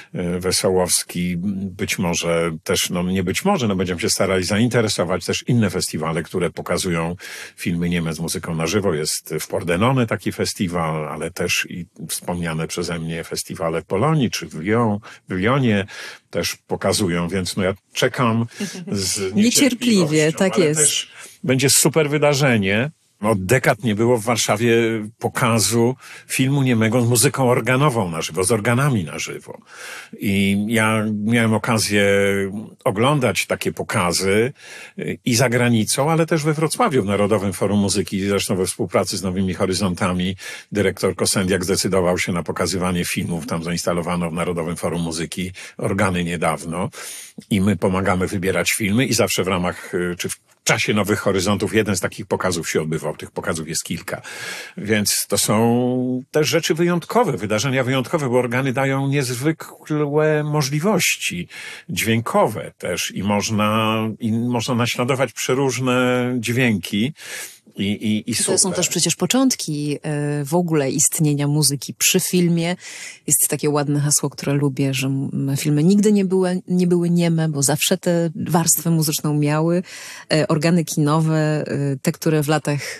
Wesołowski. Być może też, nie być może, będziemy się starali zainteresować też inne festiwale, które pokazują filmy nieme z muzyką na żywo. Jest w Pordenone taki festiwal, ale też i wspomniane przeze mnie festiwale w Polonii czy w Lyonie też pokazują, więc ja czekam z niecierpliwie, tak jest. Też będzie super wydarzenie. Od dekad nie było w Warszawie pokazu filmu niemego z muzyką organową na żywo, z organami na żywo. I ja miałem okazję oglądać takie pokazy i za granicą, ale też we Wrocławiu, w Narodowym Forum Muzyki, zresztą we współpracy z Nowymi Horyzontami. Dyrektor Kosendiak zdecydował się na pokazywanie filmów. Tam zainstalowano w Narodowym Forum Muzyki organy niedawno i my pomagamy wybierać filmy i zawsze w ramach, czy w czasie Nowych Horyzontów jeden z takich pokazów się odbywał. Tych pokazów jest kilka. Więc to są też rzeczy wyjątkowe, wydarzenia wyjątkowe, bo organy dają niezwykłe możliwości dźwiękowe też i można naśladować przeróżne dźwięki. I to są też przecież początki w ogóle istnienia muzyki przy filmie. Jest takie ładne hasło, które lubię, że filmy nigdy nie były nieme, bo zawsze tę warstwę muzyczną miały. Organy kinowe, te, które w latach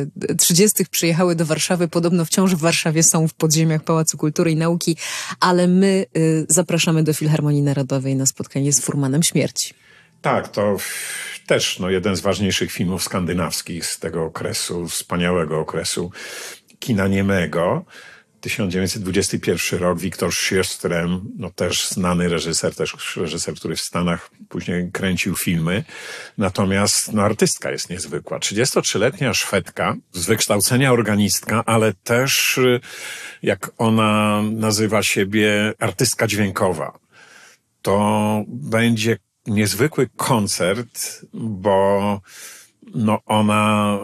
30. przyjechały do Warszawy, podobno wciąż w Warszawie są w podziemiach Pałacu Kultury i Nauki, ale my zapraszamy do Filharmonii Narodowej na spotkanie z Furmanem Śmierci. Tak, to też jeden z ważniejszych filmów skandynawskich z tego okresu, wspaniałego okresu kina niemego. 1921 rok, Victor Sjöström, no też znany reżyser, który w Stanach później kręcił filmy. Natomiast no, artystka jest niezwykła. 33-letnia Szwedka, z wykształcenia organistka, ale też, jak ona nazywa siebie, artystka dźwiękowa. To będzie niezwykły koncert, bo no ona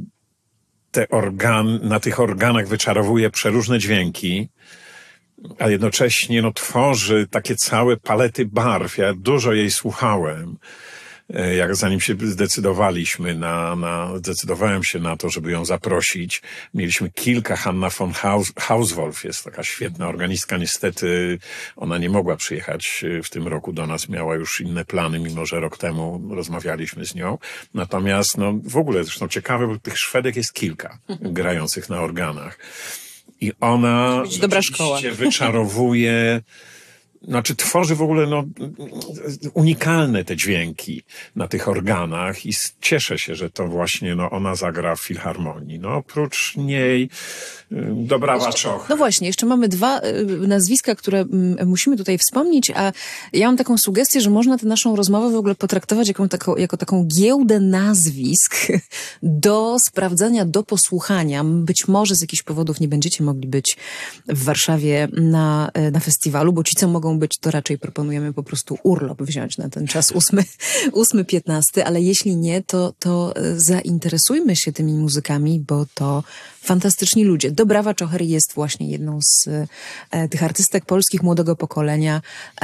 na tych organach wyczarowuje przeróżne dźwięki, a jednocześnie no, tworzy takie całe palety barw. Ja dużo jej słuchałem, zanim się zdecydowałem się na to, żeby ją zaprosić. Mieliśmy kilka. Hanna von Hauswolf jest taka świetna organistka. Niestety ona nie mogła przyjechać w tym roku do nas. Miała już inne plany, mimo że rok temu rozmawialiśmy z nią. Natomiast no, w ogóle zresztą ciekawe, bo tych Szwedek jest kilka grających na organach. I ona dobra szkoła. Wyczarowuje, znaczy tworzy w ogóle no, unikalne te dźwięki na tych organach i cieszę się, że to właśnie no, ona zagra w Filharmonii. No oprócz niej Dobrawa Czocher. No właśnie, jeszcze mamy dwa nazwiska, które musimy tutaj wspomnieć, a ja mam taką sugestię, że można tę naszą rozmowę w ogóle potraktować jako taką giełdę nazwisk do sprawdzania, do posłuchania. Być może z jakichś powodów nie będziecie mogli być w Warszawie na festiwalu, bo ci, co mogą być, to raczej proponujemy po prostu urlop wziąć na ten czas 8-15, ale jeśli nie, to zainteresujmy się tymi muzykami, bo to fantastyczni ludzie. Dobrawa Czocher jest właśnie jedną z tych artystek polskich młodego pokolenia,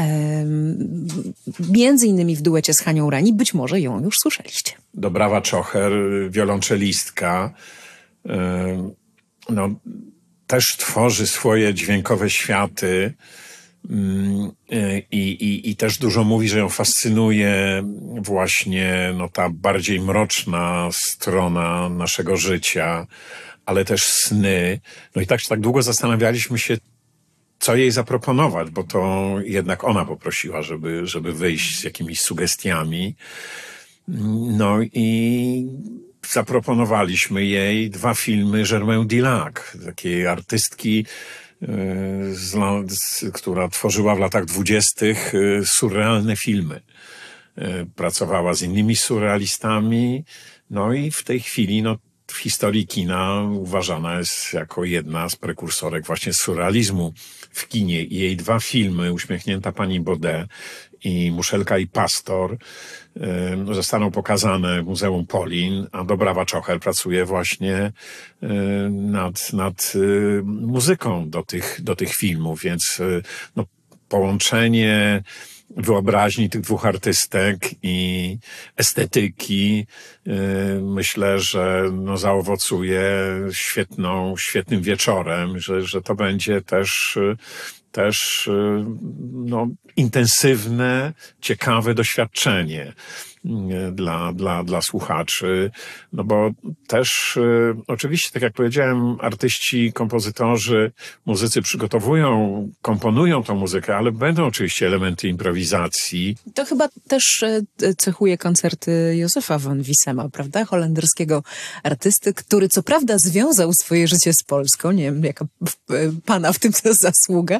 między innymi w duecie z Hanią Rani. Być może ją już słyszeliście. Dobrawa Czocher, wiolonczelistka, no, też tworzy swoje dźwiękowe światy i też dużo mówi, że ją fascynuje właśnie no, ta bardziej mroczna strona naszego życia, ale też sny. No i tak długo zastanawialiśmy się, co jej zaproponować, bo to jednak ona poprosiła, żeby wyjść z jakimiś sugestiami. No i zaproponowaliśmy jej 2 filmy Germaine Dillac, takiej artystki, która tworzyła w latach 20. surrealne filmy. Pracowała z innymi surrealistami, no i w tej chwili no, w historii kina uważana jest jako jedna z prekursorek właśnie surrealizmu w kinie. I jej 2 filmy, Uśmiechnięta pani Baudet i Muszelka i Pastor, zostaną pokazane w Muzeum Polin, a Dobrawa Czocher pracuje właśnie nad muzyką do tych filmów, więc no, połączenie wyobraźni tych 2 artystek i estetyki, myślę, że no, zaowocuje świetnym wieczorem, że to będzie też no, intensywne, ciekawe doświadczenie dla słuchaczy, no bo też oczywiście, tak jak powiedziałem, artyści, kompozytorzy, muzycy komponują tą muzykę, ale będą oczywiście elementy improwizacji. To chyba też cechuje koncerty Józefa von Wissema, prawda? Holenderskiego artysty, który co prawda związał swoje życie z Polską, nie wiem, jaka pana w tym to zasługa,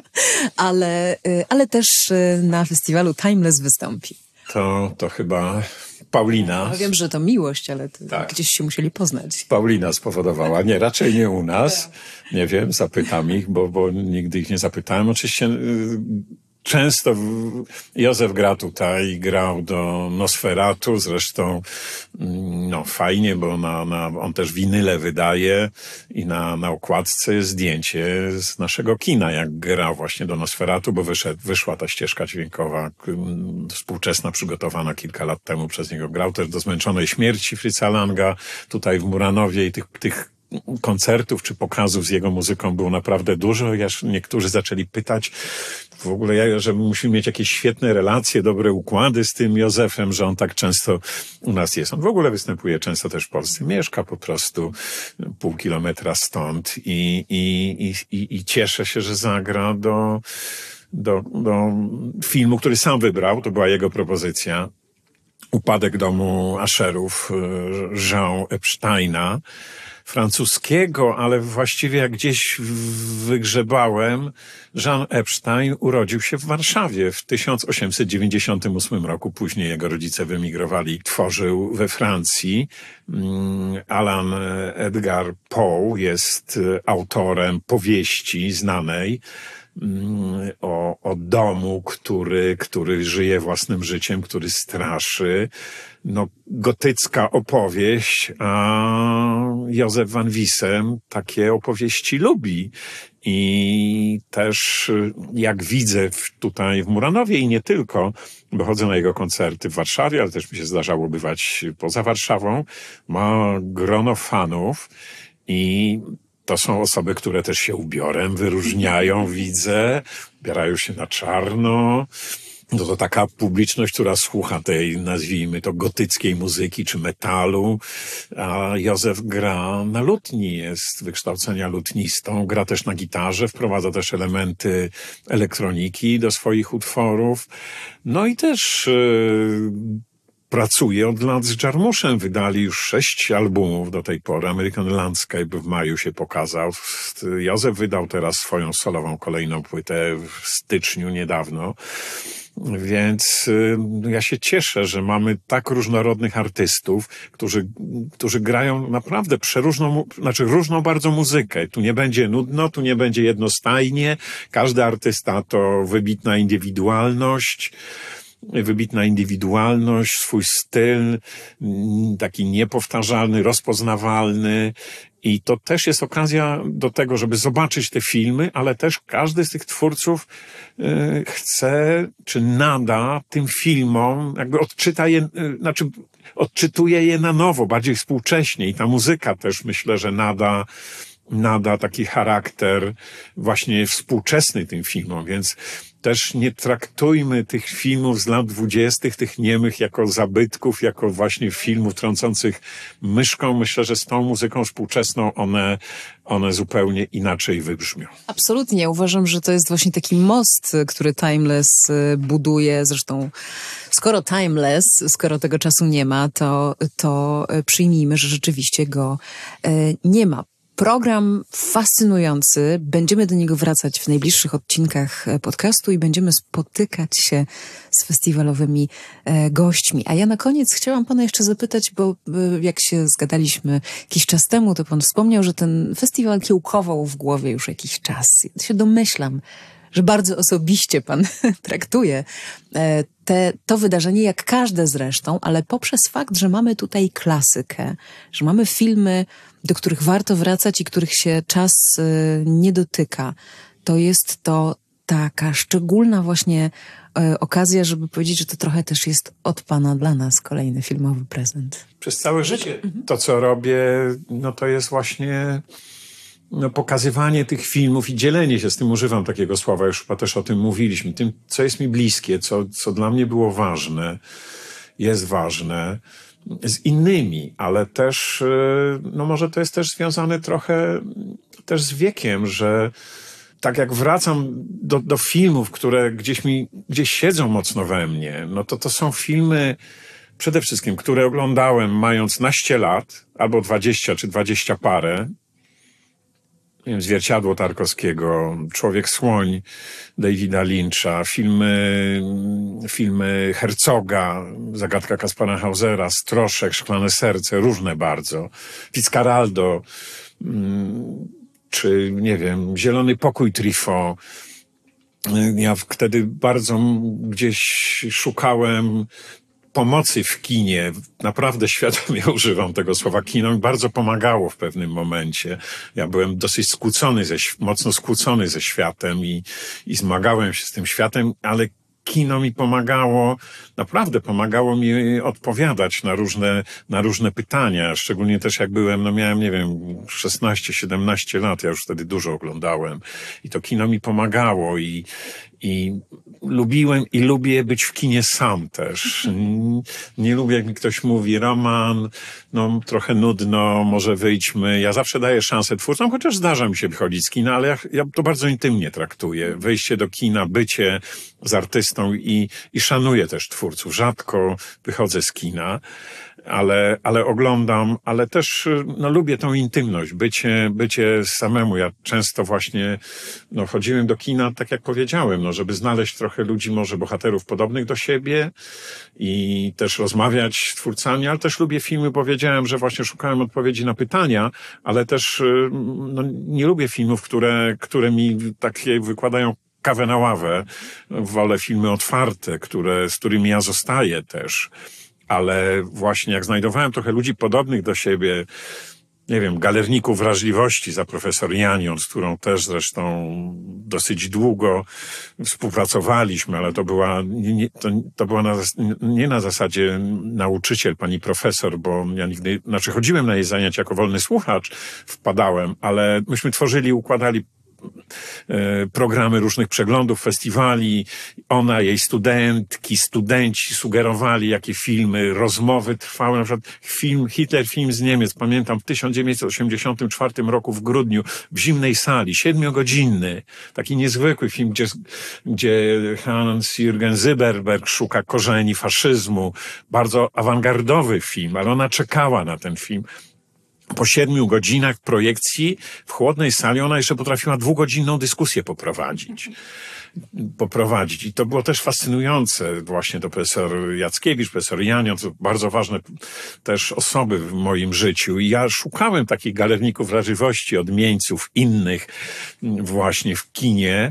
ale też na festiwalu Timeless wystąpi. To chyba Paulina. Ja wiem, że to miłość, ale tak. Gdzieś się musieli poznać. Paulina spowodowała. Nie, raczej nie u nas. Nie wiem, zapytam ich, bo nigdy ich nie zapytałem. Oczywiście często Józef gra tutaj, grał do Nosferatu, zresztą no fajnie, bo on też winyle wydaje i na okładce jest zdjęcie z naszego kina, jak grał właśnie do Nosferatu, bo wyszła ta ścieżka dźwiękowa współczesna, przygotowana kilka lat temu przez niego. Grał też do Zmęczonej śmierci Fritza Langa tutaj w Muranowie i tych koncertów czy pokazów z jego muzyką było naprawdę dużo. Niektórzy zaczęli pytać w ogóle, że musimy mieć jakieś świetne relacje, dobre układy z tym Józefem, że on tak często u nas jest. On w ogóle występuje często też w Polsce. Mieszka po prostu pół kilometra stąd i cieszę się, że zagra do filmu, który sam wybrał. To była jego propozycja. upadek domu Asherów Jean Epsteina, francuskiego, ale właściwie jak gdzieś wygrzebałem, Jean Epstein urodził się w Warszawie w 1898 roku. Później jego rodzice wyemigrowali, tworzył we Francji. Alan Edgar Poe jest autorem powieści znanej o domu, który żyje własnym życiem, który straszy. No, gotycka opowieść, a Józef van Wissem takie opowieści lubi. I też jak widzę tutaj w Muranowie i nie tylko, bo chodzę na jego koncerty w Warszawie, ale też mi się zdarzało bywać poza Warszawą, ma grono fanów i to są osoby, które też się ubiorem wyróżniają, widzę, ubierają się na czarno. No to taka publiczność, która słucha tej, nazwijmy to, gotyckiej muzyki czy metalu, a Józef gra na lutni, jest wykształcenia lutnistą, gra też na gitarze, wprowadza też elementy elektroniki do swoich utworów. No i też pracuje od lat z Jarmuszem. Wydali już 6 albumów do tej pory. American Landscape w maju się pokazał. Józef wydał teraz swoją solową kolejną płytę w styczniu niedawno. Więc ja się cieszę, że mamy tak różnorodnych artystów, którzy grają naprawdę różną bardzo muzykę. Tu nie będzie nudno, tu nie będzie jednostajnie. Każdy artysta to wybitna indywidualność, swój styl, taki niepowtarzalny, rozpoznawalny. I to też jest okazja do tego, żeby zobaczyć te filmy, ale też każdy z tych twórców chce, czy nada tym filmom, jakby odczytuje je na nowo, bardziej współcześnie. I ta muzyka też, myślę, że nada taki charakter właśnie współczesny tym filmom, więc też nie traktujmy tych filmów z lat 20., tych niemych, jako zabytków, jako właśnie filmów trącących myszką. Myślę, że z tą muzyką współczesną one zupełnie inaczej wybrzmią. Absolutnie. Uważam, że to jest właśnie taki most, który Timeless buduje. Zresztą skoro tego czasu nie ma, to przyjmijmy, że rzeczywiście go nie ma. Program fascynujący. Będziemy do niego wracać w najbliższych odcinkach podcastu i będziemy spotykać się z festiwalowymi gośćmi. A ja na koniec chciałam pana jeszcze zapytać, bo jak się zgadaliśmy jakiś czas temu, to pan wspomniał, że ten festiwal kiełkował w głowie już jakiś czas. Ja się domyślam, że bardzo osobiście pan traktuje to wydarzenie, jak każde zresztą, ale poprzez fakt, że mamy tutaj klasykę, że mamy filmy, do których warto wracać i których się czas nie dotyka, to jest to taka szczególna właśnie okazja, żeby powiedzieć, że to trochę też jest od pana dla nas kolejny filmowy prezent. Przez całe życie to, co robię, no to jest właśnie pokazywanie tych filmów i dzielenie się z tym, używam takiego słowa, już chyba też o tym mówiliśmy, tym, co jest mi bliskie, co dla mnie było ważne, jest ważne, z innymi, ale też, no może to jest też związane trochę też z wiekiem, że tak jak wracam do filmów, które gdzieś siedzą mocno we mnie, no to są filmy przede wszystkim, które oglądałem mając naście lat, albo 20 czy 20 parę. Nie wiem, Zwierciadło Tarkowskiego, Człowiek-słoń Davida Lyncha, filmy Herzoga, Zagadka Kaspara Hausera, Stroszek, Szklane serce, różne bardzo. Fitzcarraldo, czy nie wiem, Zielony pokój Truffaut. Ja wtedy bardzo gdzieś szukałem pomocy w kinie. Naprawdę świadomie używam tego słowa. Kino mi bardzo pomagało w pewnym momencie. Ja byłem dosyć mocno skłócony ze światem i zmagałem się z tym światem, ale kino mi pomagało, naprawdę pomagało mi odpowiadać na różne pytania. Szczególnie też jak byłem, miałem, nie wiem, 16-17 lat, ja już wtedy dużo oglądałem. I to kino mi pomagało i lubiłem i lubię być w kinie sam też. Nie lubię, jak mi ktoś mówi, Roman, no trochę nudno, może wyjdźmy. Ja zawsze daję szansę twórcom, chociaż zdarza mi się wychodzić z kina, ale ja to bardzo intymnie traktuję. Wejście do kina, bycie z artystą i szanuję też twórców. Rzadko wychodzę z kina, ale oglądam, ale też no, lubię tą intymność, bycie samemu. Ja często właśnie no, chodziłem do kina, tak jak powiedziałem, no, żeby znaleźć trochę ludzi, może bohaterów podobnych do siebie i też rozmawiać z twórcami, ale też lubię filmy, bo wiedziałem, że właśnie szukałem odpowiedzi na pytania, ale też no, nie lubię filmów, które mi takie wykładają kawę na ławę. Wolę filmy otwarte, z którymi ja zostaję też. Ale właśnie jak znajdowałem trochę ludzi podobnych do siebie, nie wiem, galerników wrażliwości za profesor Janion, z którą też zresztą dosyć długo współpracowaliśmy, ale to była nie na zasadzie nauczyciel, pani profesor, bo ja nigdy, chodziłem na jej zajęcia jako wolny słuchacz, wpadałem, ale myśmy tworzyli, układali programy różnych przeglądów, festiwali. Ona, jej studenci sugerowali, jakie filmy, rozmowy trwały. Na przykład Hitler, film z Niemiec, pamiętam, w 1984 roku w grudniu, w zimnej sali, 7-godzinny. Taki niezwykły film, gdzie Hans-Jürgen Zimmerberg szuka korzeni faszyzmu. Bardzo awangardowy film, ale ona czekała na ten film. Po 7 godzinach projekcji w chłodnej sali ona jeszcze potrafiła 2-godzinną dyskusję poprowadzić. I to było też fascynujące. Właśnie to profesor Jackiewicz, profesor Janion, to bardzo ważne też osoby w moim życiu. I ja szukałem takich galerników wrażliwości, odmieńców innych właśnie w kinie.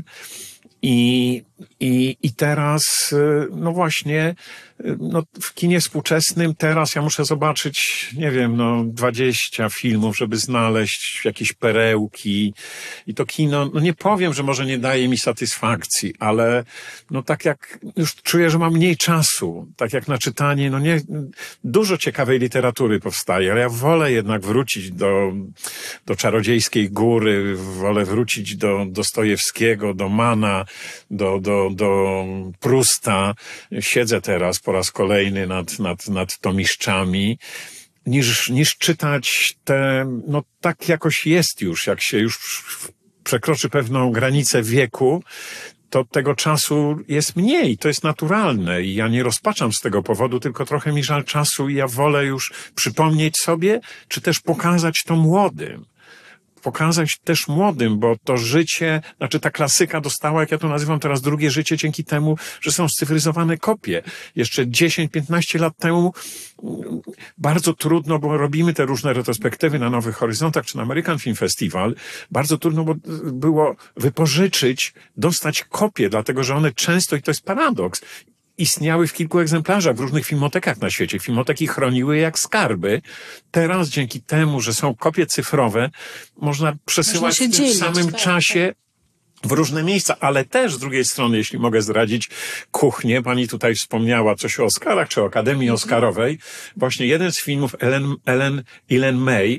I teraz, no właśnie, no w kinie współczesnym teraz ja muszę zobaczyć, nie wiem, 20 filmów, żeby znaleźć jakieś perełki. I to kino, no nie powiem, że może nie daje mi satysfakcji, ale no tak jak już czuję, że mam mniej czasu, tak jak na czytanie, dużo ciekawej literatury powstaje, ale ja wolę jednak wrócić do Czarodziejskiej Góry, wolę wrócić do Dostojewskiego, do Manna, do Prusta. Siedzę teraz po raz kolejny nad tomiszczami, niż czytać tak jakoś jest już, jak się już przekroczy pewną granicę wieku, to tego czasu jest mniej, to jest naturalne i ja nie rozpaczam z tego powodu, tylko trochę mi żal czasu i ja wolę już przypomnieć sobie, czy też pokazać to młodym. Pokazać też młodym, bo to życie, ta klasyka dostała, jak ja to nazywam teraz, drugie życie dzięki temu, że są scyfryzowane kopie. Jeszcze 10-15 lat temu bardzo trudno, bo robimy te różne retrospektywy na Nowych Horyzontach czy na American Film Festival, bardzo trudno było wypożyczyć, dostać kopie, dlatego że one często, i to jest paradoks, istniały w kilku egzemplarzach w różnych filmotekach na świecie. Filmoteki chroniły je jak skarby. Teraz dzięki temu, że są kopie cyfrowe, można przesyłać w tym samym czasie w różne miejsca, ale też z drugiej strony, jeśli mogę zdradzić kuchnię, pani tutaj wspomniała coś o Oscarach, czy o Akademii Oscarowej. Właśnie jeden z filmów Ellen May,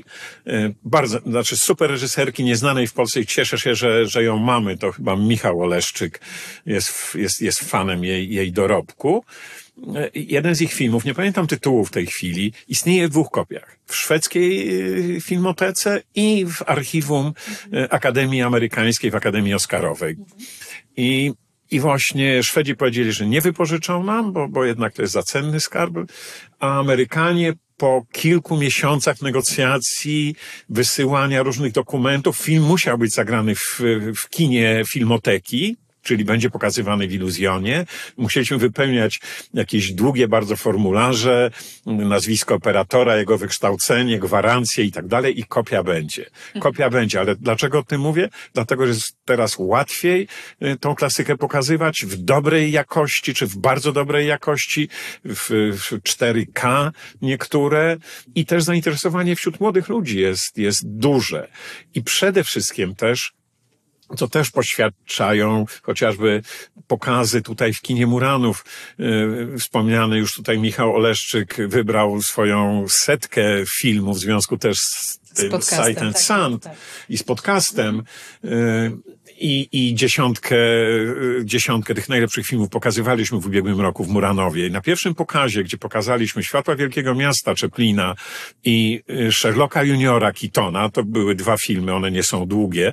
super reżyserki, nieznanej w Polsce i cieszę się, że ją mamy. To chyba Michał Oleszczyk jest fanem jej dorobku. Jeden z ich filmów, nie pamiętam tytułu w tej chwili, istnieje w 2 kopiach. W szwedzkiej filmotece i w archiwum Akademii Amerykańskiej, w Akademii Oscarowej. I właśnie Szwedzi powiedzieli, że nie wypożyczą nam, bo jednak to jest za cenny skarb, a Amerykanie po kilku miesiącach negocjacji, wysyłania różnych dokumentów, film musiał być zagrany w kinie filmoteki, czyli będzie pokazywany w Iluzjonie. Musieliśmy wypełniać jakieś długie bardzo formularze, nazwisko operatora, jego wykształcenie, gwarancje i tak dalej i kopia będzie. Ale dlaczego o tym mówię? Dlatego, że jest teraz łatwiej tą klasykę pokazywać w dobrej jakości, czy w bardzo dobrej jakości, w 4K niektóre i też zainteresowanie wśród młodych ludzi jest duże. I przede wszystkim też co też poświadczają chociażby pokazy tutaj w kinie Muranów. Wspomniany już tutaj Michał Oleszczyk wybrał swoją 100 filmów w związku też z Sight and Sound i z podcastem. I dziesiątkę tych najlepszych filmów pokazywaliśmy w ubiegłym roku w Muranowie. Na pierwszym pokazie, gdzie pokazaliśmy Światła Wielkiego Miasta Chaplina i Sherlocka Juniora Keatona, to były 2 filmy, one nie są długie.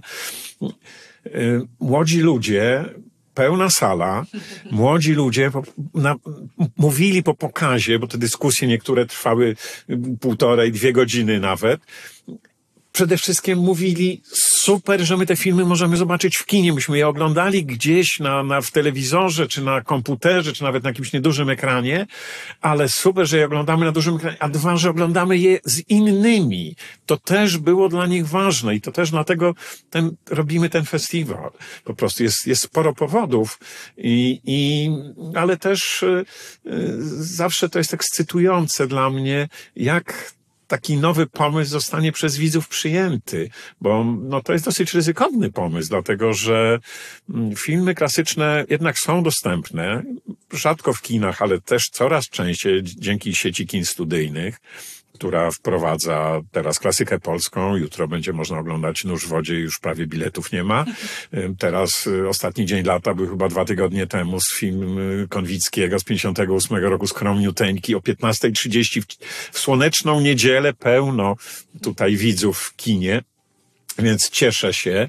Młodzi ludzie, pełna sala, młodzi ludzie mówili po pokazie, bo te dyskusje niektóre trwały 1,5–2 godziny nawet. Przede wszystkim mówili, super, że my te filmy możemy zobaczyć w kinie. Myśmy je oglądali gdzieś w telewizorze, czy na komputerze, czy nawet na jakimś niedużym ekranie, ale super, że je oglądamy na dużym ekranie, a 2, że oglądamy je z innymi. To też było dla nich ważne i to też dlatego robimy ten festiwal. Po prostu jest sporo powodów, ale też zawsze to jest ekscytujące dla mnie, jak taki nowy pomysł zostanie przez widzów przyjęty, bo to jest dosyć ryzykowny pomysł, dlatego że filmy klasyczne jednak są dostępne, rzadko w kinach, ale też coraz częściej dzięki sieci kin studyjnych, która wprowadza teraz klasykę polską. Jutro będzie można oglądać Nóż w wodzie, już prawie biletów nie ma. Teraz Ostatni dzień lata był chyba 2 tygodnie temu z film Konwickiego z 58 roku Skromniuteńki o 15:30 w słoneczną niedzielę, pełno tutaj widzów w kinie, więc cieszę się.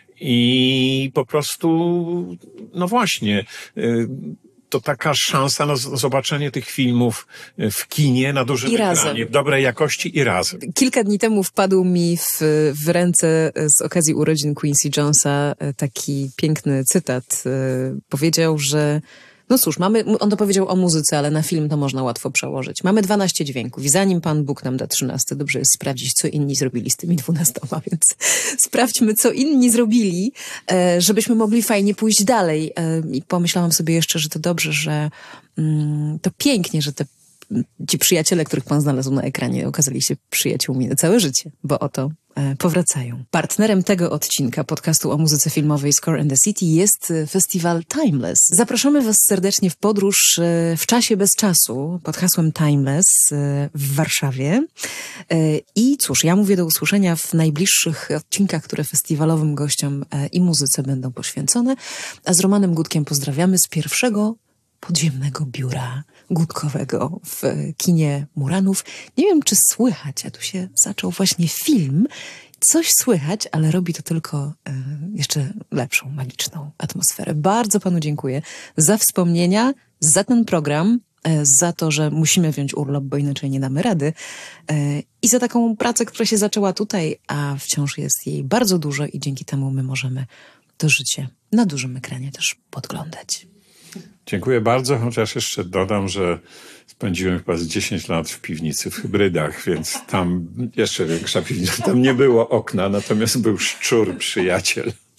I po prostu, właśnie, to taka szansa na zobaczenie tych filmów w kinie na dużym ekranie, w dobrej jakości i razem. Kilka dni temu wpadł mi w ręce z okazji urodzin Quincy Jonesa taki piękny cytat. Powiedział, że no cóż, on to powiedział o muzyce, ale na film to można łatwo przełożyć. Mamy 12 dźwięków i zanim Pan Bóg nam da 13, dobrze jest sprawdzić, co inni zrobili z tymi 12, więc sprawdźmy, co inni zrobili, żebyśmy mogli fajnie pójść dalej. I pomyślałam sobie jeszcze, że to dobrze, że to pięknie, że ci przyjaciele, których Pan znalazł na ekranie, okazali się przyjaciółmi na całe życie, bo oto powracają. Partnerem tego odcinka podcastu o muzyce filmowej Score and the City jest festiwal Timeless. Zapraszamy Was serdecznie w podróż w czasie bez czasu pod hasłem Timeless w Warszawie. I cóż, ja mówię do usłyszenia w najbliższych odcinkach, które festiwalowym gościom i muzyce będą poświęcone. A z Romanem Gutkiem pozdrawiamy z pierwszego podziemnego biura Gutkowego w kinie Muranów. Nie wiem, czy słychać, a tu się zaczął właśnie film. Coś słychać, ale robi to tylko jeszcze lepszą, magiczną atmosferę. Bardzo Panu dziękuję za wspomnienia, za ten program, za to, że musimy wziąć urlop, bo inaczej nie damy rady i za taką pracę, która się zaczęła tutaj, a wciąż jest jej bardzo dużo i dzięki temu my możemy to życie na dużym ekranie też podglądać. Dziękuję bardzo, chociaż jeszcze dodam, że spędziłem chyba z 10 lat w piwnicy w Hybrydach, więc tam jeszcze większa piwnica. Tam nie było okna, natomiast był szczur, przyjaciel.